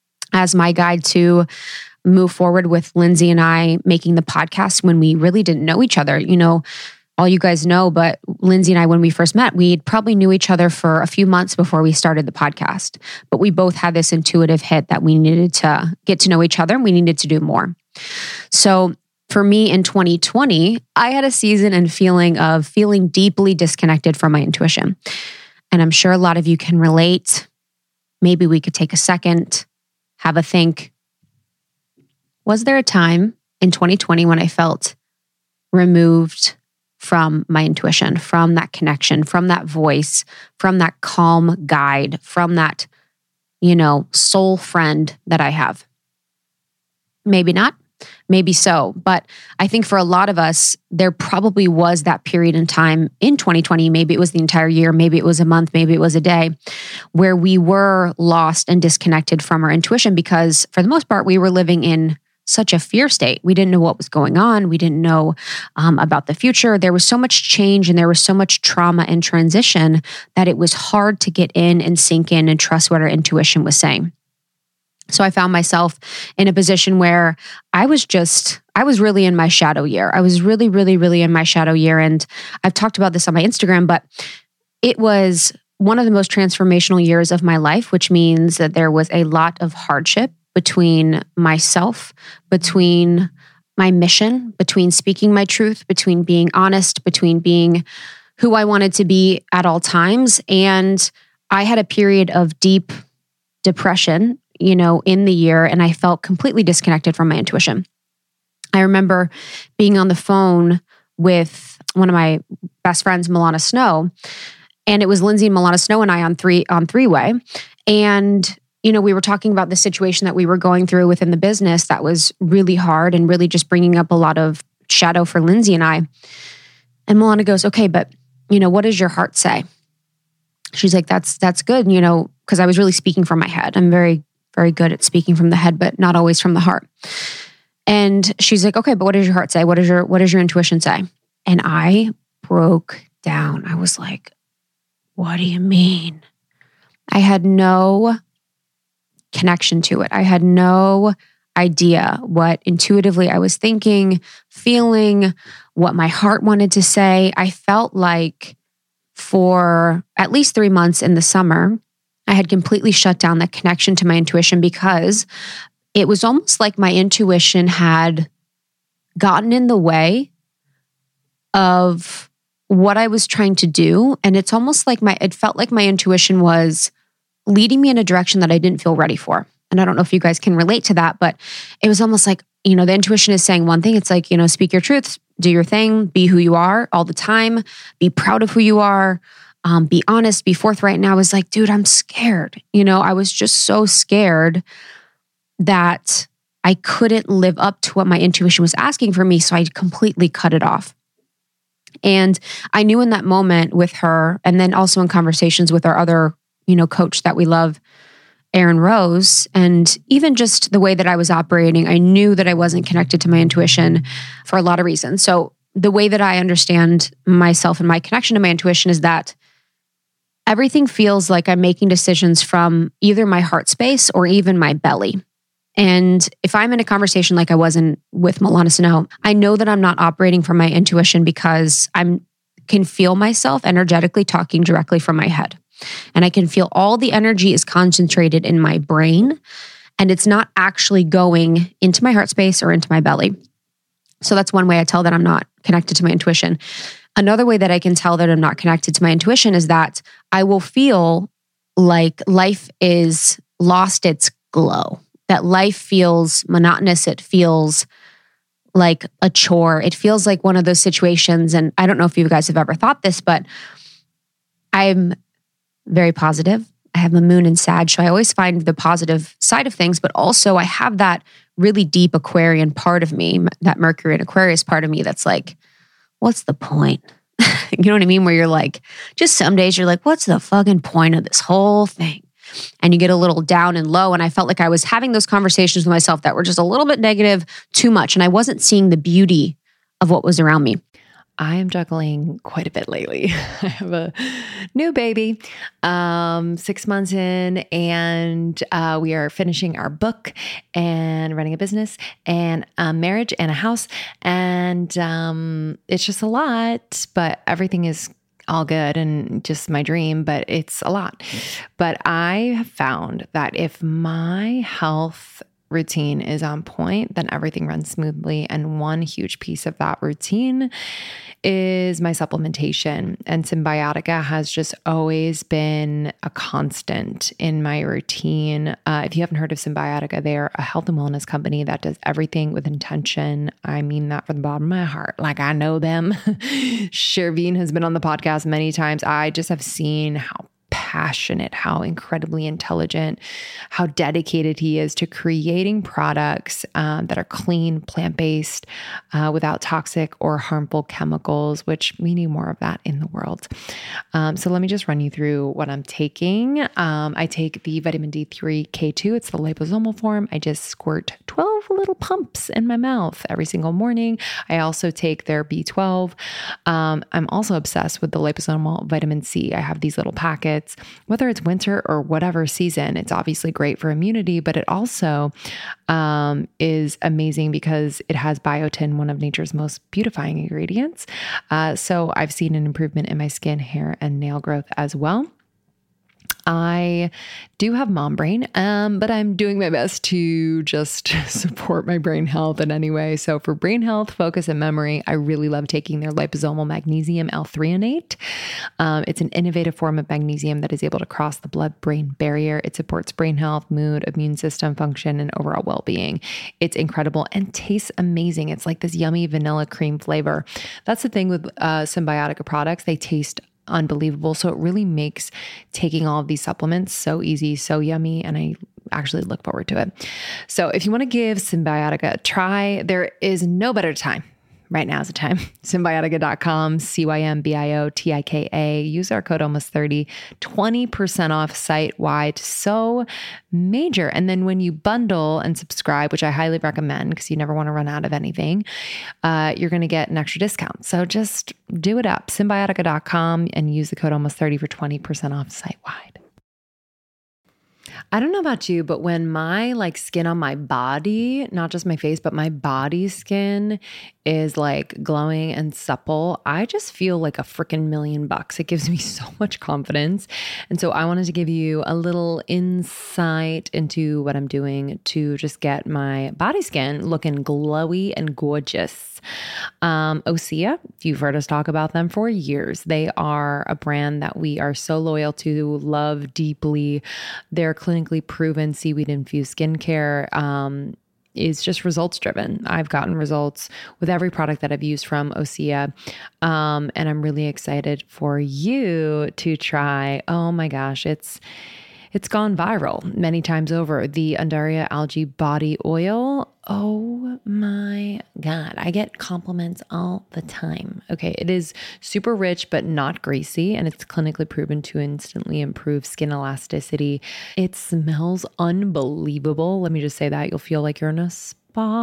as my guide to move forward with Lindsay and I making the podcast when we really didn't know each other. You know, all you guys know, but Lindsay and I, when we first met, we probably knew each other for a few months before we started the podcast. But we both had this intuitive hit that we needed to get to know each other and we needed to do more. So for me in twenty twenty, I had a season and feeling of feeling deeply disconnected from my intuition. And I'm sure a lot of you can relate. Maybe we could take a second, have a think. Was there a time in twenty twenty when I felt removed from my intuition, from that connection, from that voice, from that calm guide, from that, you know, soul friend that I have? Maybe not, maybe so. But I think for a lot of us, there probably was that period in time in twenty twenty, maybe it was the entire year, maybe it was a month, maybe it was a day, where we were lost and disconnected from our intuition because for the most part, we were living in such a fear state. We didn't know what was going on. We didn't know um, about the future. There was so much change and there was so much trauma and transition that it was hard to get in and sink in and trust what our intuition was saying. So I found myself in a position where I was just, I was really in my shadow year. I was really, really, really in my shadow year. And I've talked about this on my Instagram, but it was one of the most transformational years of my life, which means that there was a lot of hardship between myself, between my mission, between speaking my truth, between being honest, between being who I wanted to be at all times. And I had a period of deep depression, you know, in the year, and I felt completely disconnected from my intuition. I remember being on the phone with one of my best friends, Milana Snow, and it was Lindsay and Milana Snow and I on three on three-way. And, you know, we were talking about the situation that we were going through within the business that was really hard and really just bringing up a lot of shadow for Lindsay and I. And Milana goes, okay, but, you know, what does your heart say? She's like, that's, that's good, you know, because I was really speaking from my head. I'm very, very good at speaking from the head, but not always from the heart. And she's like, okay, but what does your heart say? What does your, what does your intuition say? And I broke down. I was like, what do you mean? I had no connection to it. I had no idea what intuitively I was thinking, feeling, what my heart wanted to say. I felt like for at least three months in the summer, I had completely shut down that connection to my intuition because it was almost like my intuition had gotten in the way of what I was trying to do. And it's almost like my, it felt like my intuition was leading me in a direction that I didn't feel ready for. And I don't know if you guys can relate to that, but it was almost like, you know, the intuition is saying one thing. It's like, you know, speak your truth, do your thing, be who you are all the time, be proud of who you are, um, be honest, be forthright. And I was like, dude, I'm scared. You know, I was just so scared that I couldn't live up to what my intuition was asking for me. So I completely cut it off. And I knew in that moment with her, and then also in conversations with our other, you know, coach that we love, Erin Rose, and even just the way that I was operating, I knew that I wasn't connected to my intuition for a lot of reasons. So the way that I understand myself and my connection to my intuition is that everything feels like I'm making decisions from either my heart space or even my belly. And if I'm in a conversation like I was in with Milana Snow, I know that I'm not operating from my intuition because I can feel myself energetically talking directly from my head. And I can feel all the energy is concentrated in my brain and it's not actually going into my heart space or into my belly. So that's one way I tell that I'm not connected to my intuition. Another way that I can tell that I'm not connected to my intuition is that I will feel like life is lost its glow. That life feels monotonous. It feels like a chore. It feels like one of those situations. And I don't know if you guys have ever thought this, but I'm very positive. I have a moon in Sag, so I always find the positive side of things, but also I have that really deep Aquarian part of me, that Mercury and Aquarius part of me that's like, what's the point? You know what I mean? Where you're like, just some days you're like, what's the fucking point of this whole thing? And you get a little down and low. And I felt like I was having those conversations with myself that were just a little bit negative, too much. And I wasn't seeing the beauty of what was around me. I am juggling quite a bit lately. I have a new baby, um, six months in, and uh, we are finishing our book and running a business and a marriage and a house. And um, it's just a lot, but everything is all good and just my dream, but it's a lot. But I have found that if my health routine is on point, then everything runs smoothly. And one huge piece of that routine is my supplementation. And Symbiotica has just always been a constant in my routine. Uh, if you haven't heard of Symbiotica, they're a health and wellness company that does everything with intention. I mean that from the bottom of my heart. Like, I know them. Sherveen has been on the podcast many times. I just have seen how passionate, how incredibly intelligent, how dedicated he is to creating products um, that are clean, plant-based, uh, without toxic or harmful chemicals, which we need more of that in the world. Um, so let me just run you through what I'm taking. Um, I take the vitamin D three K two. It's the liposomal form. I just squirt twelve little pumps in my mouth every single morning. I also take their B twelve. Um, I'm also obsessed with the liposomal vitamin C. I have these little packets, whether it's winter or whatever season. It's obviously great for immunity, but it also um, is amazing because it has biotin, one of nature's most beautifying ingredients. Uh, so I've seen an improvement in my skin, hair, and nail growth as well. I do have mom brain, um, but I'm doing my best to just support my brain health in any way. So for brain health, focus, and memory, I really love taking their liposomal magnesium L-threonate. Um, it's an innovative form of magnesium that is able to cross the blood-brain barrier. It supports brain health, mood, immune system function, and overall well-being. It's incredible and tastes amazing. It's like this yummy vanilla cream flavor. That's the thing with uh, Cymbiotika products. They taste unbelievable. So it really makes taking all of these supplements so easy, so yummy, and I actually look forward to it. So if you want to give Cymbiotika a try, there is no better time. Right now is the time. Cymbiotika dot com, C Y M B I O T I K A. Use our code almost thirty, twenty percent off site-wide. So major. And then when you bundle and subscribe, which I highly recommend because you never want to run out of anything, uh, you're going to get an extra discount. So just do it up. Cymbiotika dot com and use the code almost thirty for twenty percent off site-wide. I don't know about you, but when my like skin on my body, not just my face, but my body skin is like glowing and supple, I just feel like a freaking million bucks. It gives me so much confidence. And so I wanted to give you a little insight into what I'm doing to just get my body skin looking glowy and gorgeous. Um, Osea, you've heard us talk about them for years. They are a brand that we are so loyal to, love deeply. They're clinically proven seaweed infused skincare. Um, is just results driven. I've gotten results with every product that I've used from Osea. Um, and I'm really excited for you to try. Oh my gosh, it's It's gone viral many times over. The Undaria Algae Body Oil. Oh my God. I get compliments all the time. Okay. It is super rich, but not greasy. And it's clinically proven to instantly improve skin elasticity. It smells unbelievable. Let me just say that. You'll feel like you're in a spa.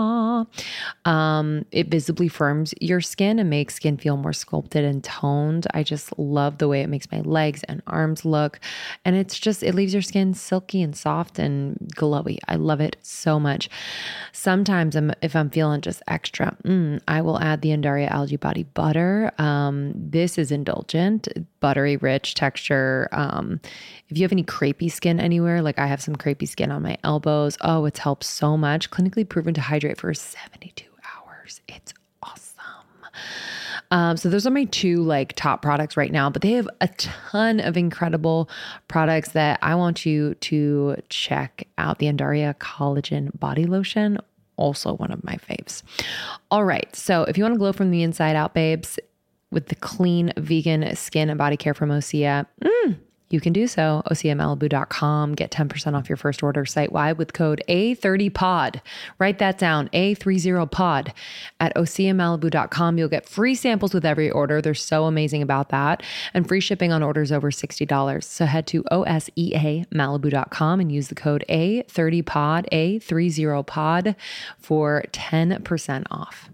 Um, it visibly firms your skin and makes skin feel more sculpted and toned. I just love the way it makes my legs and arms look. And it's just, it leaves your skin silky and soft and glowy. I love it so much. Sometimes I'm, if I'm feeling just extra, mm, I will add the Undaria Algae Body Butter. Um, this is indulgent, buttery, rich texture. Um, if you have any crepey skin anywhere, like I have some crepey skin on my elbows, oh, it's helped so much. Clinically proven to hydrate for seventy-two hours. It's awesome. Um, so those are my two like top products right now, but they have a ton of incredible products that I want you to check out. The Undaria Collagen Body Lotion, also one of my faves. All right. So if you want to glow from the inside out, babes, with the clean vegan skin and body care from Osea, mm, you can do so. Osea Malibu dot com. Get ten percent off your first order site-wide with code A thirty P O D. Write that down, A thirty P O D. At Osea Malibu dot com, you'll get free samples with every order. They're so amazing about that. And free shipping on orders over sixty dollars. So head to O S E A Malibu dot com and use the code A thirty P O D, A thirty P O D for ten percent off.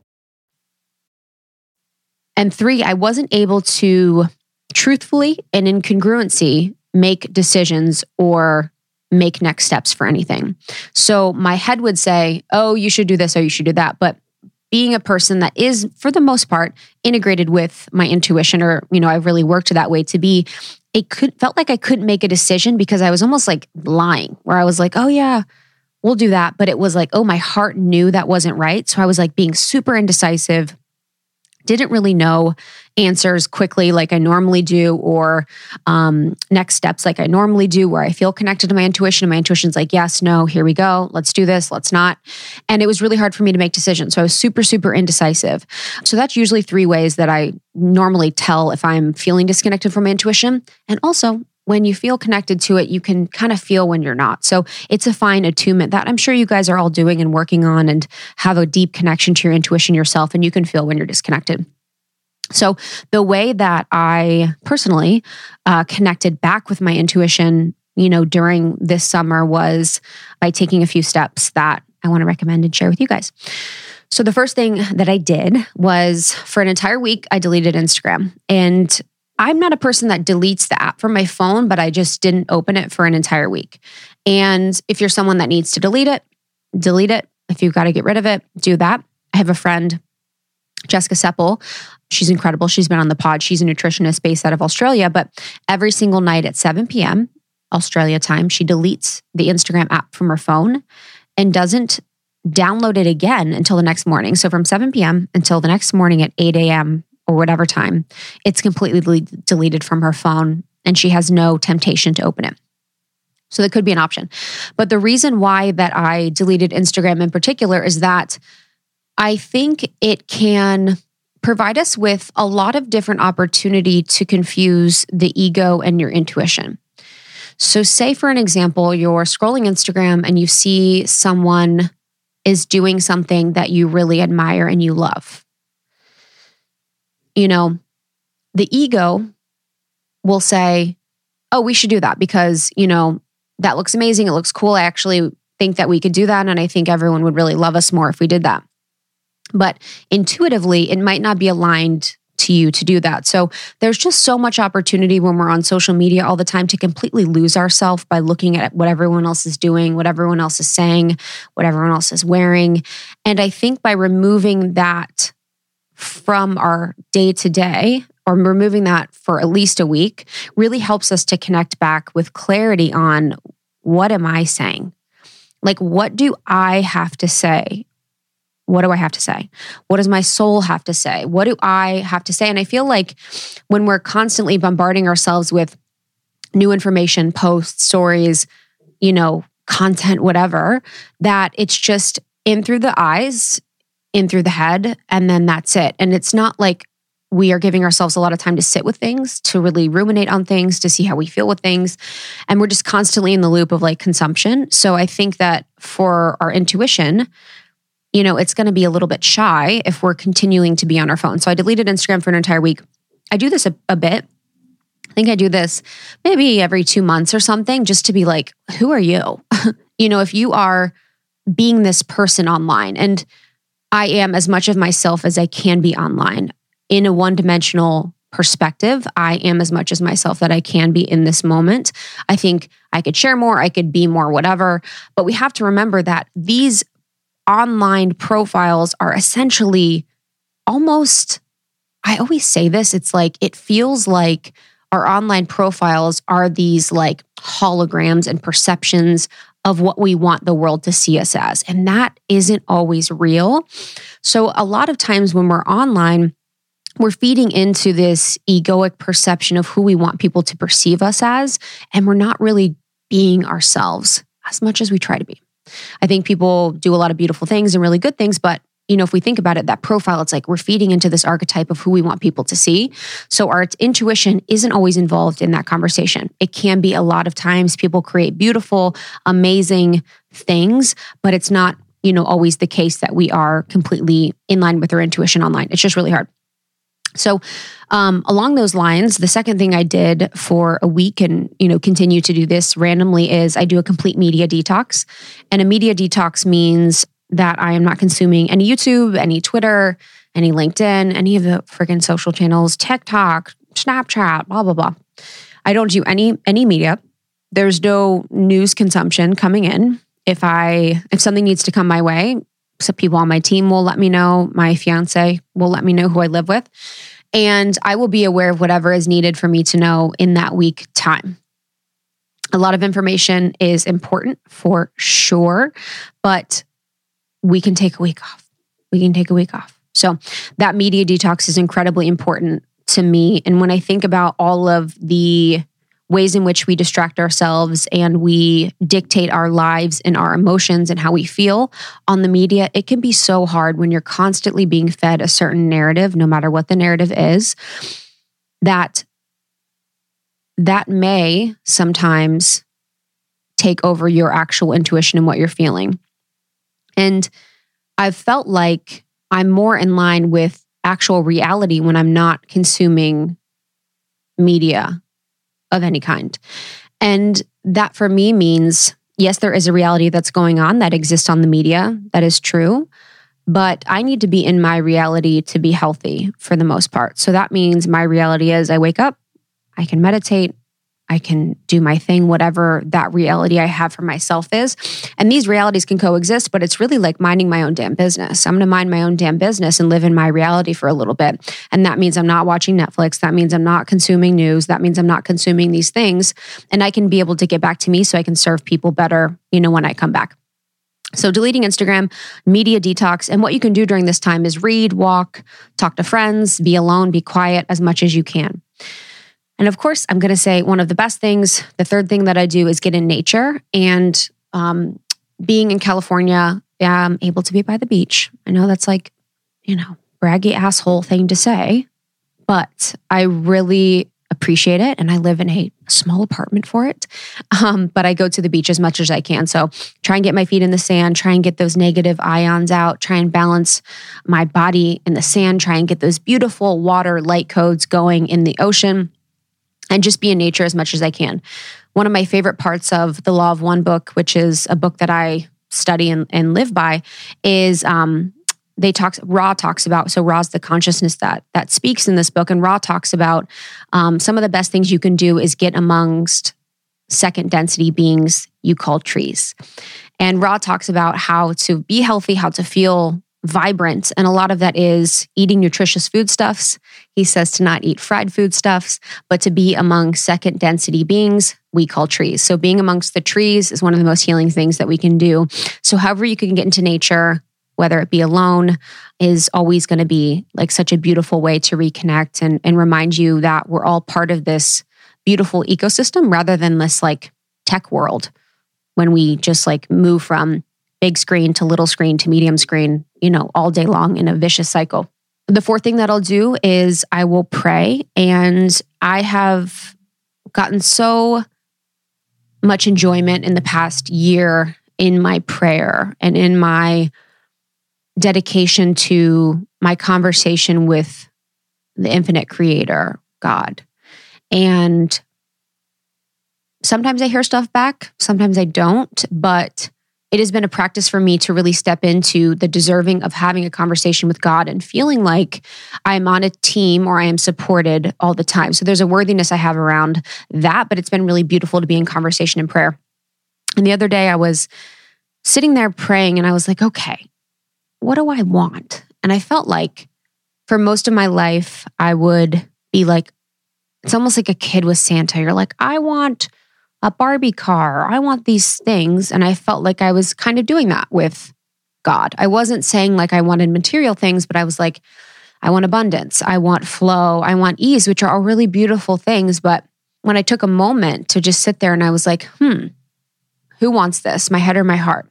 And three, I wasn't able to truthfully and in congruency make decisions or make next steps for anything. So my head would say, oh, you should do this or you should do that. But being a person that is, for the most part, integrated with my intuition, or, you know, I've really worked that way to be, it could felt like I couldn't make a decision because I was almost like lying, where I was like, oh yeah, we'll do that. But it was like, oh, my heart knew that wasn't right. So I was like being super indecisive, didn't really know answers quickly like I normally do, or um, next steps like I normally do, where I feel connected to my intuition and my intuition's like, yes, no, here we go. Let's do this. Let's not. And it was really hard for me to make decisions. So I was super, super indecisive. So that's usually three ways that I normally tell if I'm feeling disconnected from my intuition. And also when you feel connected to it, you can kind of feel when you're not. So it's a fine attunement that I'm sure you guys are all doing and working on and have a deep connection to your intuition yourself, and you can feel when you're disconnected. So the way that I personally uh, connected back with my intuition, you know, during this summer was by taking a few steps that I want to recommend and share with you guys. So the first thing that I did was for an entire week, I deleted Instagram. And I'm not a person that deletes the app from my phone, but I just didn't open it for an entire week. And if you're someone that needs to delete it, delete it. If you've got to get rid of it, do that. I have a friend, Jessica Seppel. She's incredible. She's been on the pod. She's a nutritionist based out of Australia, but every single night at seven p.m. Australia time, she deletes the Instagram app from her phone and doesn't download it again until the next morning. So from seven p.m. until the next morning at eight a.m. or whatever time, it's completely deleted from her phone and she has no temptation to open it. So that could be an option. But the reason why that I deleted Instagram in particular is that I think it can provide us with a lot of different opportunity to confuse the ego and your intuition. So say for an example, you're scrolling Instagram and you see someone is doing something that you really admire and you love. You know, the ego will say, oh, we should do that because, you know, that looks amazing. It looks cool. I actually think that we could do that. And I think everyone would really love us more if we did that. But intuitively, it might not be aligned to you to do that. So there's just so much opportunity when we're on social media all the time to completely lose ourselves by looking at what everyone else is doing, what everyone else is saying, what everyone else is wearing. And I think by removing that from our day to day, or removing that for at least a week, really helps us to connect back with clarity on what am I saying? Like, what do I have to say? What do I have to say? What does my soul have to say? What do I have to say? And I feel like when we're constantly bombarding ourselves with new information, posts, stories, you know, content, whatever, that it's just in through the eyes, in through the head, and then that's it. And it's not like we are giving ourselves a lot of time to sit with things, to really ruminate on things, to see how we feel with things. And we're just constantly in the loop of like consumption. So I think that for our intuition, you know, it's going to be a little bit shy if we're continuing to be on our phone. So I deleted Instagram for an entire week. I do this a, a bit. I think I do this maybe every two months or something, just to be like, who are you? You know, if you are being this person online, and I am as much of myself as I can be online in a one-dimensional perspective, I am as much as myself that I can be in this moment. I think I could share more, I could be more, whatever. But we have to remember that these online profiles are essentially almost, I always say this, it's like, it feels like our online profiles are these like holograms and perceptions of what we want the world to see us as. And that isn't always real. So a lot of times when we're online, we're feeding into this egoic perception of who we want people to perceive us as, and we're not really being ourselves as much as we try to be. I think people do a lot of beautiful things and really good things, but you know, if we think about it, that profile, it's like we're feeding into this archetype of who we want people to see. So our intuition isn't always involved in that conversation. It can be a lot of times people create beautiful, amazing things, but it's not, you know, always the case that we are completely in line with our intuition online. It's just really hard. So um, along those lines, the second thing I did for a week and, you know, continue to do this randomly is I do a complete media detox. And a media detox means that I am not consuming any YouTube, any Twitter, any LinkedIn, any of the freaking social channels, TikTok, Snapchat, blah, blah, blah. I don't do any any media. There's no news consumption coming in. If I if something needs to come my way, some people on my team will let me know. My fiance will let me know who I live with. And I will be aware of whatever is needed for me to know in that week time. A lot of information is important for sure, but we can take a week off. We can take a week off. So that media detox is incredibly important to me. And when I think about all of the ways in which we distract ourselves and we dictate our lives and our emotions and how we feel on the media, it can be so hard when you're constantly being fed a certain narrative, no matter what the narrative is, that that may sometimes take over your actual intuition and what you're feeling. And I've felt like I'm more in line with actual reality when I'm not consuming media of any kind. And that for me means, yes, there is a reality that's going on that exists on the media. That is true. But I need to be in my reality to be healthy for the most part. So that means my reality is I wake up, I can meditate, I can do my thing, whatever that reality I have for myself is. And these realities can coexist, but it's really like minding my own damn business. I'm going to mind my own damn business and live in my reality for a little bit. And that means I'm not watching Netflix. That means I'm not consuming news. That means I'm not consuming these things. And I can be able to get back to me so I can serve people better, you know, when I come back. So deleting Instagram, media detox, and what you can do during this time is read, walk, talk to friends, be alone, be quiet as much as you can. And of course, I'm going to say one of the best things, the third thing that I do is get in nature. And um, being in California, I'm able to be by the beach. I know that's like, you know, braggy asshole thing to say, but I really appreciate it. And I live in a small apartment for it. Um, but I go to the beach as much as I can. So try and get my feet in the sand, try and get those negative ions out, try and balance my body in the sand, try and get those beautiful water light codes going in the ocean. And just be in nature as much as I can. One of my favorite parts of the Law of One book, which is a book that I study and, and live by, is um, they talk. Ra talks about. So Ra's the consciousness that that speaks in this book, and Ra talks about um, some of the best things you can do is get amongst second density beings you call trees. And Ra talks about how to be healthy, how to feel vibrant. And a lot of that is eating nutritious foodstuffs. He says to not eat fried foodstuffs, but to be among second density beings we call trees. So being amongst the trees is one of the most healing things that we can do. So however you can get into nature, whether it be alone, is always going to be like such a beautiful way to reconnect and, and remind you that we're all part of this beautiful ecosystem rather than this like tech world when we just like move from big screen to little screen to medium screen, you know, all day long in a vicious cycle. The fourth thing that I'll do is I will pray. And I have gotten so much enjoyment in the past year in my prayer and in my dedication to my conversation with the infinite creator, God. And sometimes I hear stuff back, sometimes I don't, but it has been a practice for me to really step into the deserving of having a conversation with God and feeling like I'm on a team or I am supported all the time. So there's a worthiness I have around that, but it's been really beautiful to be in conversation and prayer. And the other day I was sitting there praying and I was like, okay, what do I want? And I felt like for most of my life, I would be like, it's almost like a kid with Santa. You're like, I want a Barbie car. I want these things. And I felt like I was kind of doing that with God. I wasn't saying like I wanted material things, but I was like, I want abundance. I want flow. I want ease, which are all really beautiful things. But when I took a moment to just sit there and I was like, hmm, who wants this? My head or my heart?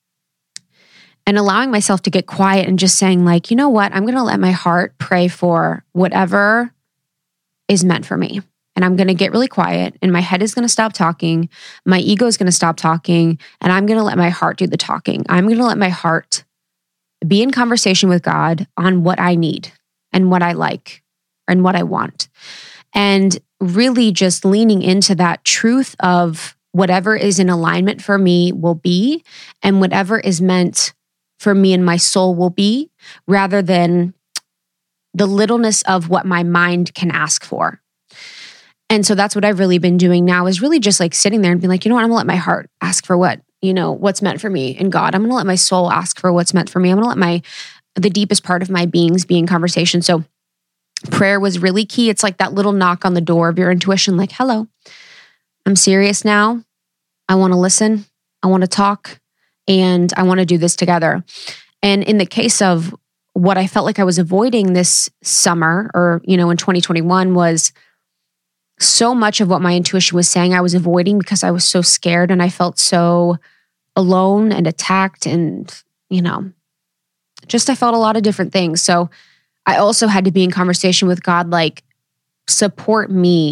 And allowing myself to get quiet and just saying like, you know what? I'm going to let my heart pray for whatever is meant for me. And I'm going to get really quiet and my head is going to stop talking. My ego is going to stop talking and I'm going to let my heart do the talking. I'm going to let my heart be in conversation with God on what I need and what I like and what I want. And really just leaning into that truth of whatever is in alignment for me will be and whatever is meant for me and my soul will be, rather than the littleness of what my mind can ask for. And so that's what I've really been doing now is really just like sitting there and being like, you know what, I'm gonna let my heart ask for what, you know, what's meant for me in God. I'm gonna let my soul ask for what's meant for me. I'm gonna let my, the deepest part of my beings be in conversation. So prayer was really key. It's like that little knock on the door of your intuition, like, hello, I'm serious now. I wanna listen. I wanna talk and I wanna do this together. And in the case of what I felt like I was avoiding this summer or, you know, in twenty twenty-one was so much of what my intuition was saying I was avoiding because I was so scared and I felt so alone and attacked and, you know, just I felt a lot of different things. So I also had to be in conversation with God, like, support me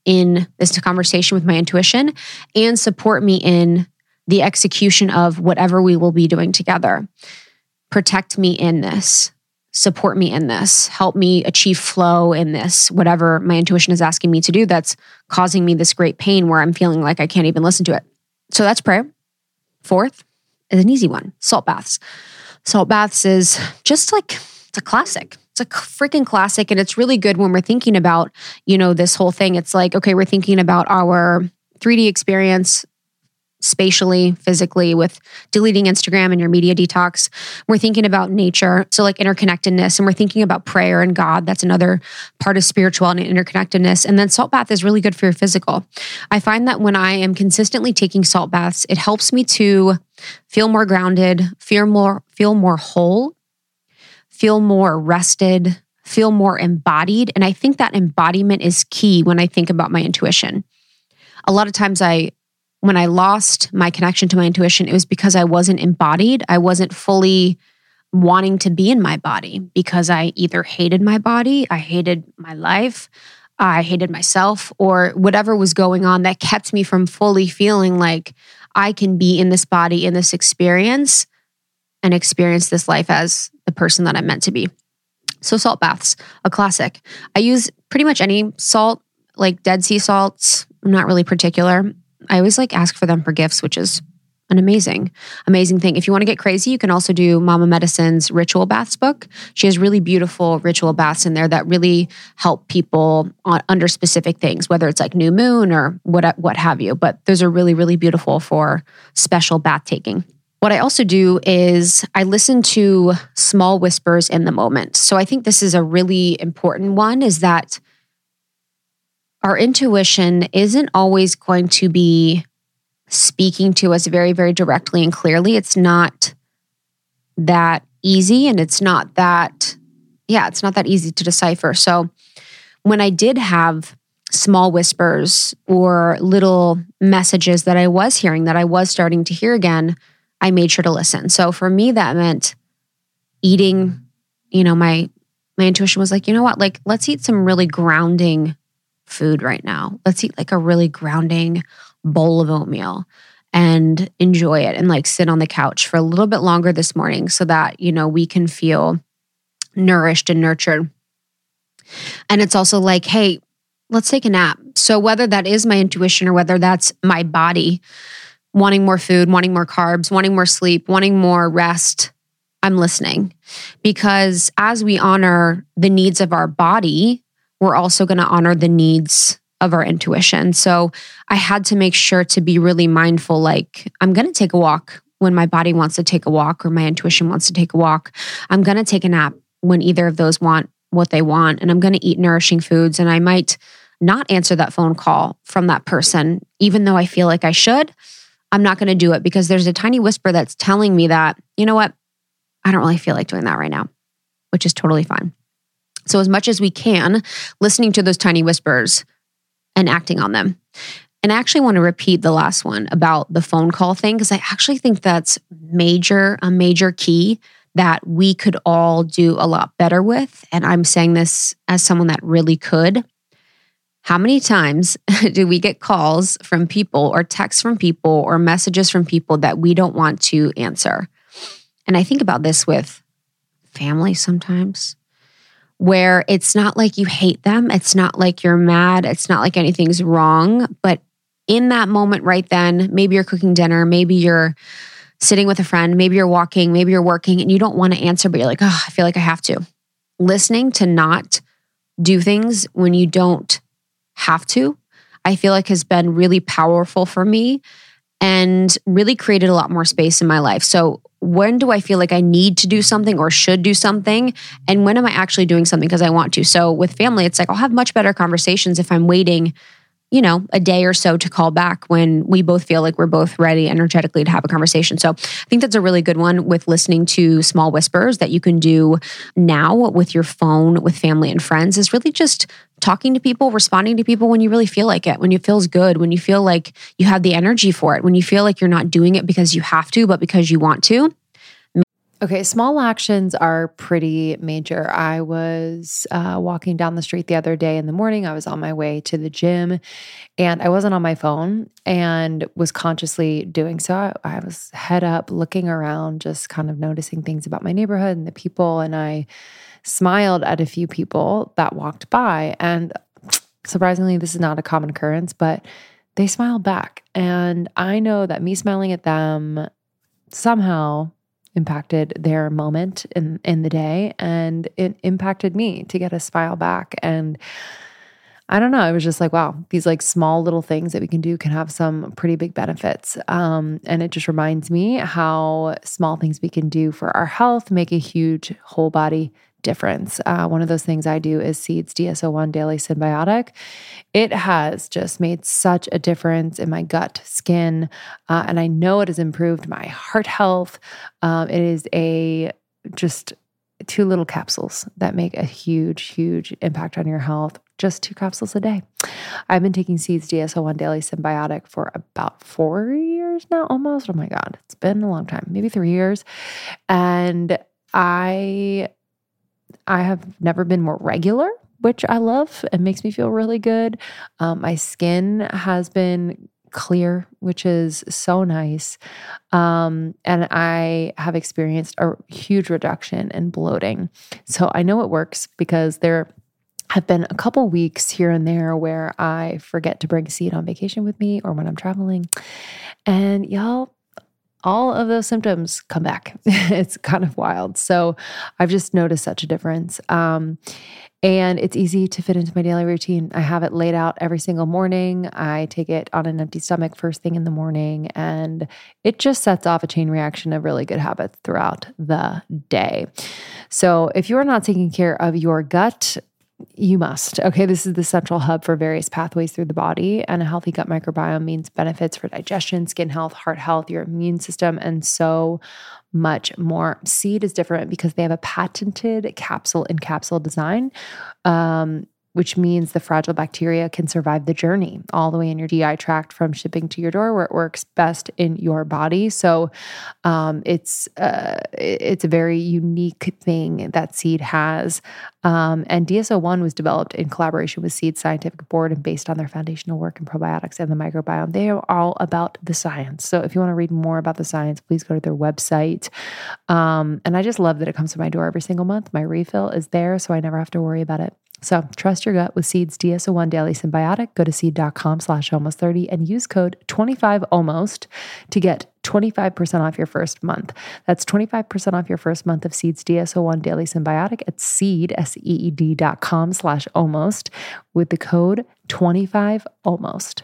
in this conversation with my intuition and support me in the execution of whatever we will be doing together. Protect me in this. Support me in this. Help me achieve flow in this, whatever my intuition is asking me to do that's causing me this great pain where I'm feeling like I can't even listen to it. So that's prayer. Fourth is an easy one, salt baths. Salt baths is just like, it's a classic. It's a freaking classic. And it's really good when we're thinking about, you know, this whole thing. It's like, okay, we're thinking about our three D experience spatially, physically, with deleting Instagram and your media detox. We're thinking about nature, so like interconnectedness, and we're thinking about prayer and God. That's another part of spirituality and interconnectedness. And then salt bath is really good for your physical. I find that when I am consistently taking salt baths, it helps me to feel more grounded, feel more, feel more whole, feel more rested, feel more embodied. And I think that embodiment is key when I think about my intuition. A lot of times I When I lost my connection to my intuition, it was because I wasn't embodied. I wasn't fully wanting to be in my body because I either hated my body, I hated my life, I hated myself, or whatever was going on that kept me from fully feeling like I can be in this body, in this experience, and experience this life as the person that I'm meant to be. So salt baths, a classic. I use pretty much any salt, like Dead Sea salts. I'm not really particular. I always like ask for them for gifts, which is an amazing, amazing thing. If you want to get crazy, you can also do Mama Medicine's Ritual Baths book. She has really beautiful ritual baths in there that really help people on, under specific things, whether it's like new moon or what, what have you. But those are really, really beautiful for special bath taking. What I also do is I listen to small whispers in the moment. So I think this is a really important one, is that our intuition isn't always going to be speaking to us very, very directly and clearly. It's not that easy, and it's not that, yeah, it's not that easy to decipher. So when I did have small whispers or little messages that I was hearing, that I was starting to hear again, I made sure to listen. So for me, that meant eating, you know, my my intuition was like, you know what, like, let's eat some really grounding food right now. Let's eat like a really grounding bowl of oatmeal and enjoy it and like sit on the couch for a little bit longer this morning so that, you know, we can feel nourished and nurtured. And it's also like, hey, let's take a nap. So whether that is my intuition or whether that's my body wanting more food, wanting more carbs, wanting more sleep, wanting more rest, I'm listening. Because as we honor the needs of our body, we're also going to honor the needs of our intuition. So I had to make sure to be really mindful, like, I'm going to take a walk when my body wants to take a walk or my intuition wants to take a walk. I'm going to take a nap when either of those want what they want. And I'm going to eat nourishing foods. And I might not answer that phone call from that person, even though I feel like I should. I'm not going to do it because there's a tiny whisper that's telling me that, you know what, I don't really feel like doing that right now, which is totally fine. So as much as we can, listening to those tiny whispers and acting on them. And I actually want to repeat the last one about the phone call thing, because I actually think that's major, a major key that we could all do a lot better with. And I'm saying this as someone that really could. How many times do we get calls from people or texts from people or messages from people that we don't want to answer? And I think about this with family sometimes, where it's not like you hate them. It's not like you're mad. It's not like anything's wrong. But in that moment right then, maybe you're cooking dinner, maybe you're sitting with a friend, maybe you're walking, maybe you're working and you don't want to answer, but you're like, oh, I feel like I have to. Listening to not do things when you don't have to, I feel like has been really powerful for me and really created a lot more space in my life. So when do I feel like I need to do something or should do something? And when am I actually doing something because I want to? So with family, it's like I'll have much better conversations if I'm waiting, you know, a day or so to call back when we both feel like we're both ready energetically to have a conversation. So I think that's a really good one with listening to small whispers that you can do now with your phone, with family and friends, is really just talking to people, responding to people when you really feel like it, when it feels good, when you feel like you have the energy for it, when you feel like you're not doing it because you have to, but because you want to. Okay, small actions are pretty major. I was uh, walking down the street the other day in the morning. I was on my way to the gym and I wasn't on my phone and was consciously doing so. I, I was head up, looking around, just kind of noticing things about my neighborhood and the people. And I smiled at a few people that walked by. And surprisingly, this is not a common occurrence, but they smiled back. And I know that me smiling at them somehow impacted their moment in, in the day, and it impacted me to get a smile back. And I don't know, it was just like, wow, these like small little things that we can do can have some pretty big benefits. Um, and it just reminds me how small things we can do for our health make a huge whole body difference. Uh, one of those things I do is Seeds D S O one Daily Synbiotic. It has just made such a difference in my gut, skin, uh, and I know it has improved my heart health. Um, it is a just two little capsules that make a huge, huge impact on your health. Just two capsules a day. I've been taking Seeds D S O one Daily Synbiotic for about four years now, almost. Oh my God, it's been a long time, maybe three years. And I I have never been more regular, which I love. It makes me feel really good. Um, my skin has been clear, which is so nice. Um, and I have experienced a huge reduction in bloating. So I know it works because there have been a couple weeks here and there where I forget to bring Seed on vacation with me or when I'm traveling. And y'all, all of those symptoms come back. It's kind of wild. So I've just noticed such a difference. Um, and it's easy to fit into my daily routine. I have it laid out every single morning. I take it on an empty stomach first thing in the morning, and it just sets off a chain reaction of really good habits throughout the day. So if you're not taking care of your gut, you must. Okay, this is the central hub for various pathways through the body, and a healthy gut microbiome means benefits for digestion, skin health, heart health, your immune system, and so much more. Seed is different because they have a patented capsule in capsule design, um, which means the fragile bacteria can survive the journey all the way in your G I tract from shipping to your door, where it works best in your body. So um, it's uh, it's a very unique thing that Seed has. Um, and D S O one was developed in collaboration with Seed's scientific board and based on their foundational work in probiotics and the microbiome. They are all about the science. So if you want to read more about the science, please go to their website. Um, and I just love that it comes to my door every single month. My refill is there, so I never have to worry about it. So trust your gut with Seeds D S O one Daily Synbiotic. Go to seed.com slash almost 30 and use code twenty-five almost to get twenty-five percent off your first month. That's twenty-five percent off your first month of Seeds D S O one Daily Synbiotic at seed, S E E D dot com slash almost with the code twenty-five almost.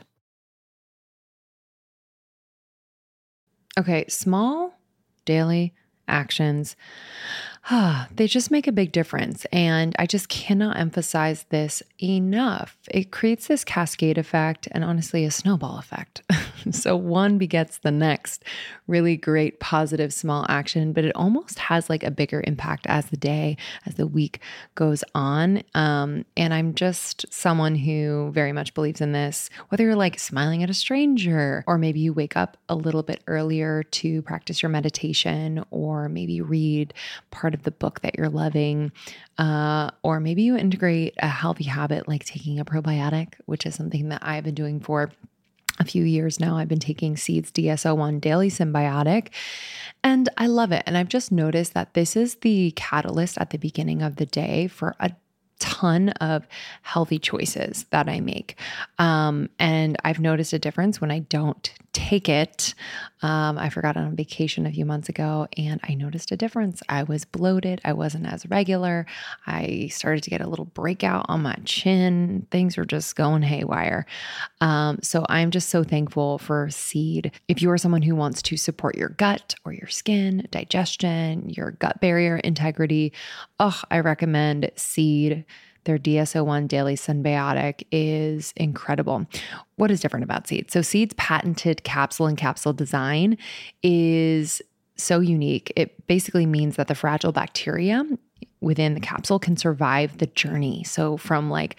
Okay, small daily actions. They just make a big difference. And I just cannot emphasize this enough. It creates this cascade effect and honestly a snowball effect. So one begets the next really great positive small action, but it almost has like a bigger impact as the day, as the week goes on. Um, and I'm just someone who very much believes in this, whether you're like smiling at a stranger, or maybe you wake up a little bit earlier to practice your meditation, or maybe read part of the book that you're loving, uh, or maybe you integrate a healthy habit like taking a probiotic, which is something that I've been doing for a few years now. I've been taking Seeds D S O one Daily Synbiotic, and I love it. And I've just noticed that this is the catalyst at the beginning of the day for a ton of healthy choices that I make. Um, and I've noticed a difference when I don't take it. Um, I forgot it on vacation a few months ago, and I noticed a difference. I was bloated. I wasn't as regular. I started to get a little breakout on my chin. Things were just going haywire. Um, so I'm just so thankful for Seed. If you are someone who wants to support your gut or your skin, digestion, your gut barrier integrity, oh, I recommend Seed. Their D S O one Daily Synbiotic is incredible. What is different about Seed? So Seed's patented capsule and capsule design is so unique. It basically means that the fragile bacteria within the capsule can survive the journey. So from like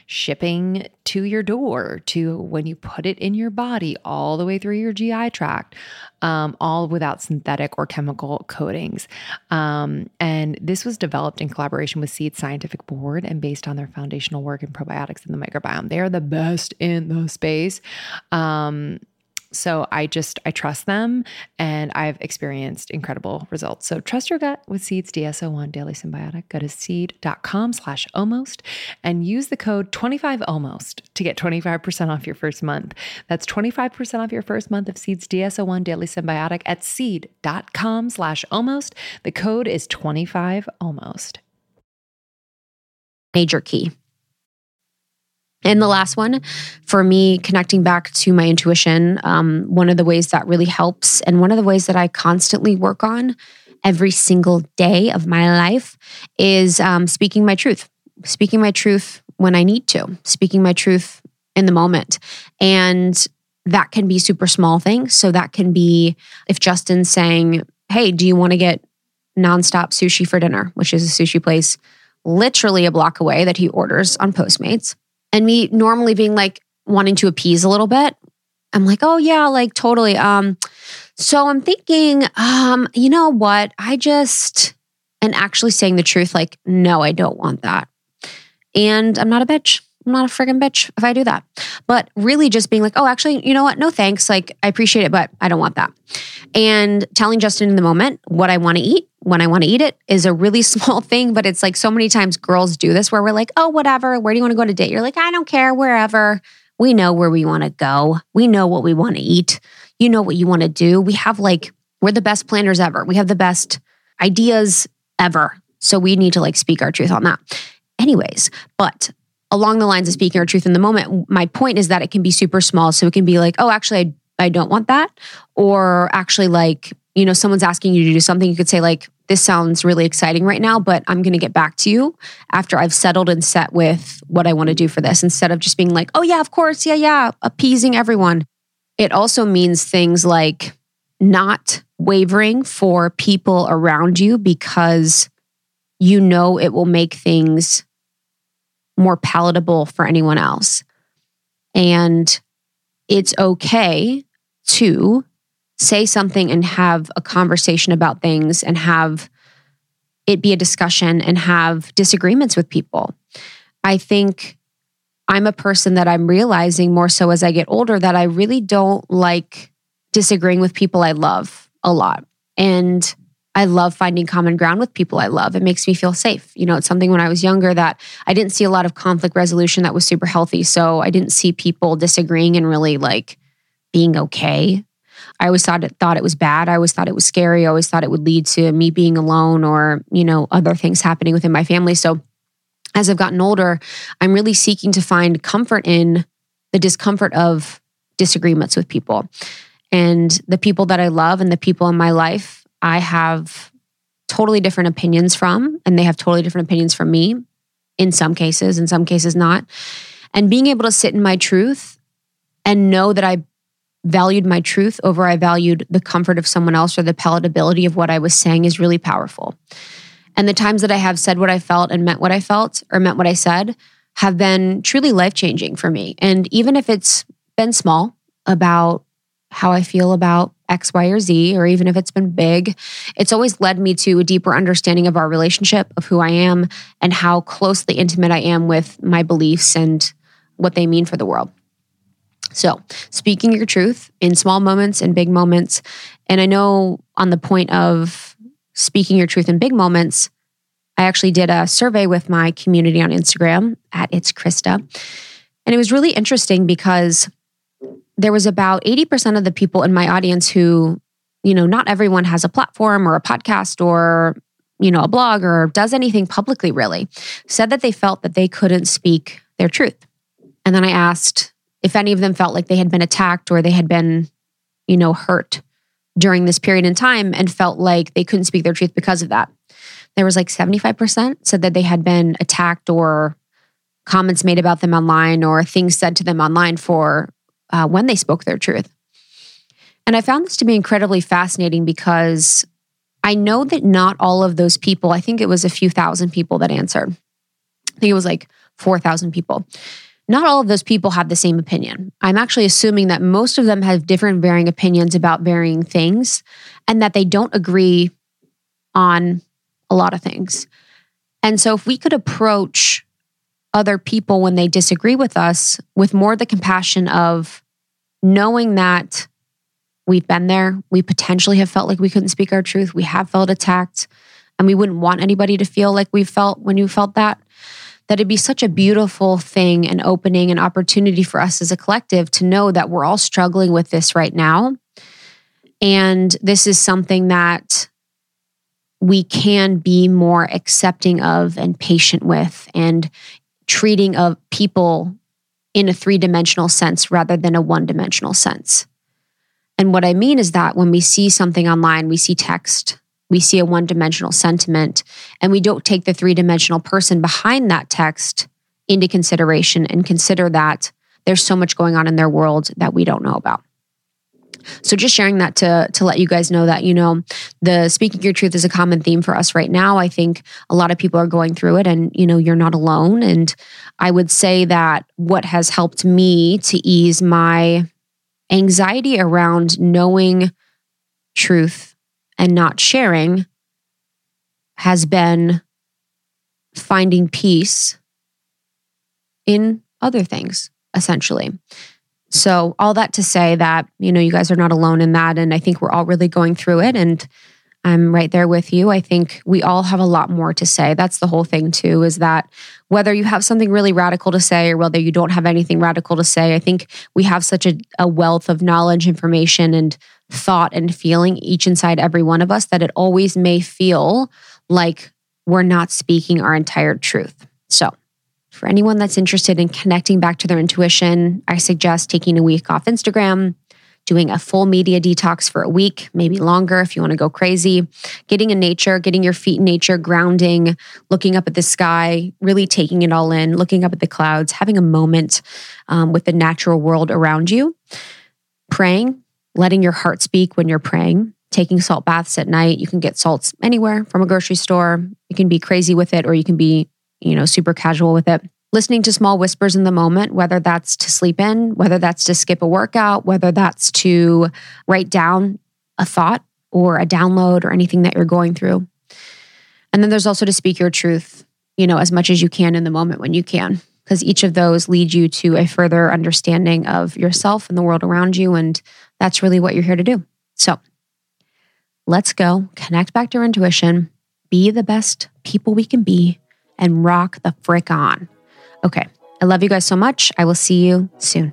shipping to your door, to when you put it in your body, all the way through your G I tract, um, all without synthetic or chemical coatings. Um, and this was developed in collaboration with Seed's scientific board and based on their foundational work in probiotics in the microbiome. They are the best in the space. Um, So I just, I trust them and I've experienced incredible results. So trust your gut with Seed's D S O one Daily Symbiotic. Go to seed.com slash almost and use the code twenty-five almost to get twenty-five percent off your first month. That's twenty-five percent off your first month of Seed's D S O one Daily Symbiotic at seed.com slash almost. The code is twenty-five almost. Major key. And the last one, for me, connecting back to my intuition, um, one of the ways that really helps and one of the ways that I constantly work on every single day of my life is um, speaking my truth. Speaking my truth when I need to. Speaking my truth in the moment. And that can be super small things. So that can be if Justin's saying, hey, do you want to get nonstop sushi for dinner, which is a sushi place literally a block away that he orders on Postmates. And me normally being like wanting to appease a little bit. I'm like, oh yeah, like totally. Um, so I'm thinking, um, you know what? I just, and actually saying the truth, like, no, I don't want that. And I'm not a bitch. I'm not a friggin' bitch if I do that. But really just being like, oh, actually, you know what? No thanks. Like, I appreciate it, but I don't want that. And telling Justin in the moment what I want to eat, when I want to eat it is a really small thing, but it's like so many times girls do this where we're like, oh, whatever. Where do you want to go on a date? You're like, I don't care, wherever. We know where we want to go. We know what we want to eat. You know what you want to do. We have like, we're the best planners ever. We have the best ideas ever. So we need to like speak our truth on that. Anyways, but along the lines of speaking our truth in the moment, my point is that it can be super small. So it can be like, oh, actually, I, I don't want that. Or actually like, you know, someone's asking you to do something. You could say like, this sounds really exciting right now, but I'm going to get back to you after I've settled and set with what I want to do for this, instead of just being like, oh yeah, of course. Yeah, yeah. Appeasing everyone. It also means things like not wavering for people around you because you know it will make things more palatable for anyone else. And it's okay to say something and have a conversation about things and have it be a discussion and have disagreements with people. I think I'm a person that I'm realizing more so as I get older that I really don't like disagreeing with people I love a lot. And I love finding common ground with people I love. It makes me feel safe. You know, it's something when I was younger that I didn't see a lot of conflict resolution that was super healthy. So I didn't see people disagreeing and really like being okay. I always thought it, thought it was bad. I always thought it was scary. I always thought it would lead to me being alone or, you know, other things happening within my family. So as I've gotten older, I'm really seeking to find comfort in the discomfort of disagreements with people. And the people that I love and the people in my life, I have totally different opinions from, and they have totally different opinions from me in some cases, in some cases not. And being able to sit in my truth and know that I valued my truth over I valued the comfort of someone else or the palatability of what I was saying is really powerful. And the times that I have said what I felt and meant what I felt or meant what I said have been truly life-changing for me. And even if it's been small about how I feel about X, Y, or Z, or even if it's been big, it's always led me to a deeper understanding of our relationship, of who I am, and how closely intimate I am with my beliefs and what they mean for the world. So speaking your truth in small moments and big moments. And I know on the point of speaking your truth in big moments, I actually did a survey with my community on Instagram at It's Krista. And it was really interesting because there was about eighty percent of the people in my audience who, you know, not everyone has a platform or a podcast or, you know, a blog or does anything publicly really, said that they felt that they couldn't speak their truth. And then I asked if any of them felt like they had been attacked or they had been, you know, hurt during this period in time and felt like they couldn't speak their truth because of that. There was like seventy-five percent said that they had been attacked or comments made about them online or things said to them online for uh, when they spoke their truth. And I found this to be incredibly fascinating because I know that not all of those people, I think it was a few thousand people that answered. I think it was like four thousand people. Not all of those people have the same opinion. I'm actually assuming that most of them have different varying opinions about varying things and that they don't agree on a lot of things. And so if we could approach other people when they disagree with us with more the compassion of knowing that we've been there, we potentially have felt like we couldn't speak our truth, we have felt attacked, and we wouldn't want anybody to feel like we felt when you felt that, that it'd be such a beautiful thing and opening and opportunity for us as a collective to know that we're all struggling with this right now. And this is something that we can be more accepting of and patient with and treating of people in a three-dimensional sense rather than a one-dimensional sense. And what I mean is that when we see something online, we see text, we see a one-dimensional sentiment, and we don't take the three-dimensional person behind that text into consideration and consider that there's so much going on in their world that we don't know about. So just sharing that to, to let you guys know that, you know, the speaking your truth is a common theme for us right now. I think a lot of people are going through it and, you know, you're not alone. And I would say that what has helped me to ease my anxiety around knowing truth and not sharing has been finding peace in other things, essentially. So all that to say that, you know, you guys are not alone in that. And I think we're all really going through it. And I'm right there with you. I think we all have a lot more to say. That's the whole thing too, is that whether you have something really radical to say or whether you don't have anything radical to say, I think we have such a, a wealth of knowledge, information, and thought and feeling each inside every one of us that it always may feel like we're not speaking our entire truth. So for anyone that's interested in connecting back to their intuition, I suggest taking a week off Instagram, doing a full media detox for a week, maybe longer if you want to go crazy, getting in nature, getting your feet in nature, grounding, looking up at the sky, really taking it all in, looking up at the clouds, having a moment um, with the natural world around you, praying, letting your heart speak when you're praying, taking salt baths at night. You can get salts anywhere from a grocery store. You can be crazy with it or you can be, you know, super casual with it. Listening to small whispers in the moment, whether that's to sleep in, whether that's to skip a workout, whether that's to write down a thought or a download or anything that you're going through. And then there's also to speak your truth, you know, as much as you can in the moment when you can, because each of those lead you to a further understanding of yourself and the world around you. And that's really what you're here to do. So let's go connect back to our intuition, be the best people we can be, and rock the frick on. Okay, I love you guys so much. I will see you soon.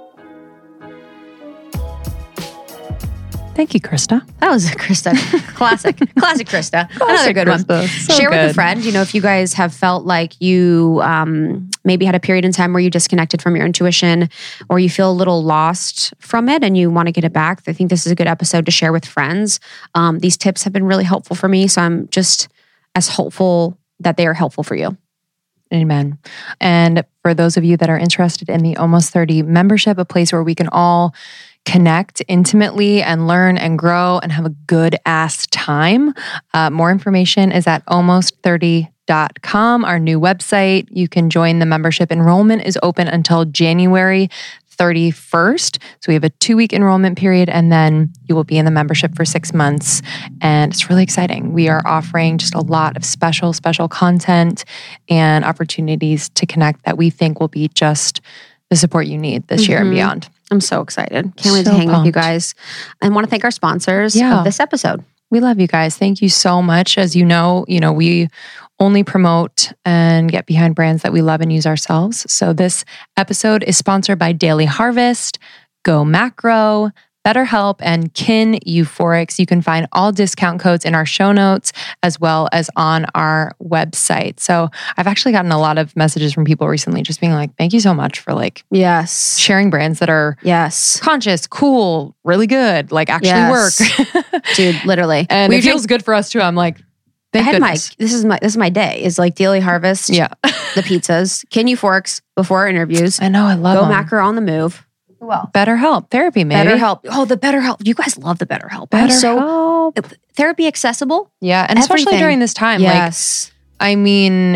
Thank you, Krista. That was a Krista. Classic. Classic Krista. Classic Another good Krista. one. So Share good. with a friend. You know, if you guys have felt like you um, maybe had a period in time where you disconnected from your intuition or you feel a little lost from it and you want to get it back, I think this is a good episode to share with friends. Um, these tips have been really helpful for me. So I'm just as hopeful that they are helpful for you. Amen. And for those of you that are interested in the Almost thirty membership, a place where we can all connect intimately and learn and grow and have a good ass time, uh, more information is at almost thirty dot com, our new website. You can join the membership. Enrollment is open until January thirty-first. So we have a two-week enrollment period, and then you will be in the membership for six months. And it's really exciting. We are offering just a lot of special, special content and opportunities to connect that we think will be just the support you need this mm-hmm. year and beyond. I'm so excited. Can't wait so to hang pumped. with you guys. I want to thank our sponsors yeah. of this episode. We love you guys. Thank you so much. As you know, you know, we only promote and get behind brands that we love and use ourselves. So this episode is sponsored by Daily Harvest, Go Macro, BetterHelp, and Kin Euphorics. You can find all discount codes in our show notes as well as on our website. So I've actually gotten a lot of messages from people recently just being like, thank you so much for like yes sharing brands that are yes conscious, cool, really good, like actually yes. work. Dude, literally. And We've it feels good for us too. I'm like, thank I had goodness. my, this is my, this is my day is like Daily Harvest, yeah. the pizzas, Kin Euphorics before our interviews. I know, I love Go them. Macro on the move. Who else? BetterHelp, therapy, maybe. BetterHelp. Oh, the BetterHelp. You guys love the BetterHelp. BetterHelp. So therapy accessible. Yeah, and especially Everything. during this time. Yes. Like, I mean,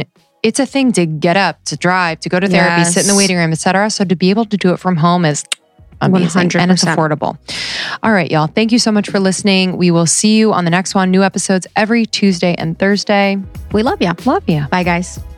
it's a thing to get up, to drive, to go to therapy, Yes. sit in the waiting room, et cetera. So to be able to do it from home is amazing one hundred percent. and it's affordable. All right, y'all. Thank you so much for listening. We will see you on the next one. New episodes every Tuesday and Thursday. We love you. Love you. Bye, guys.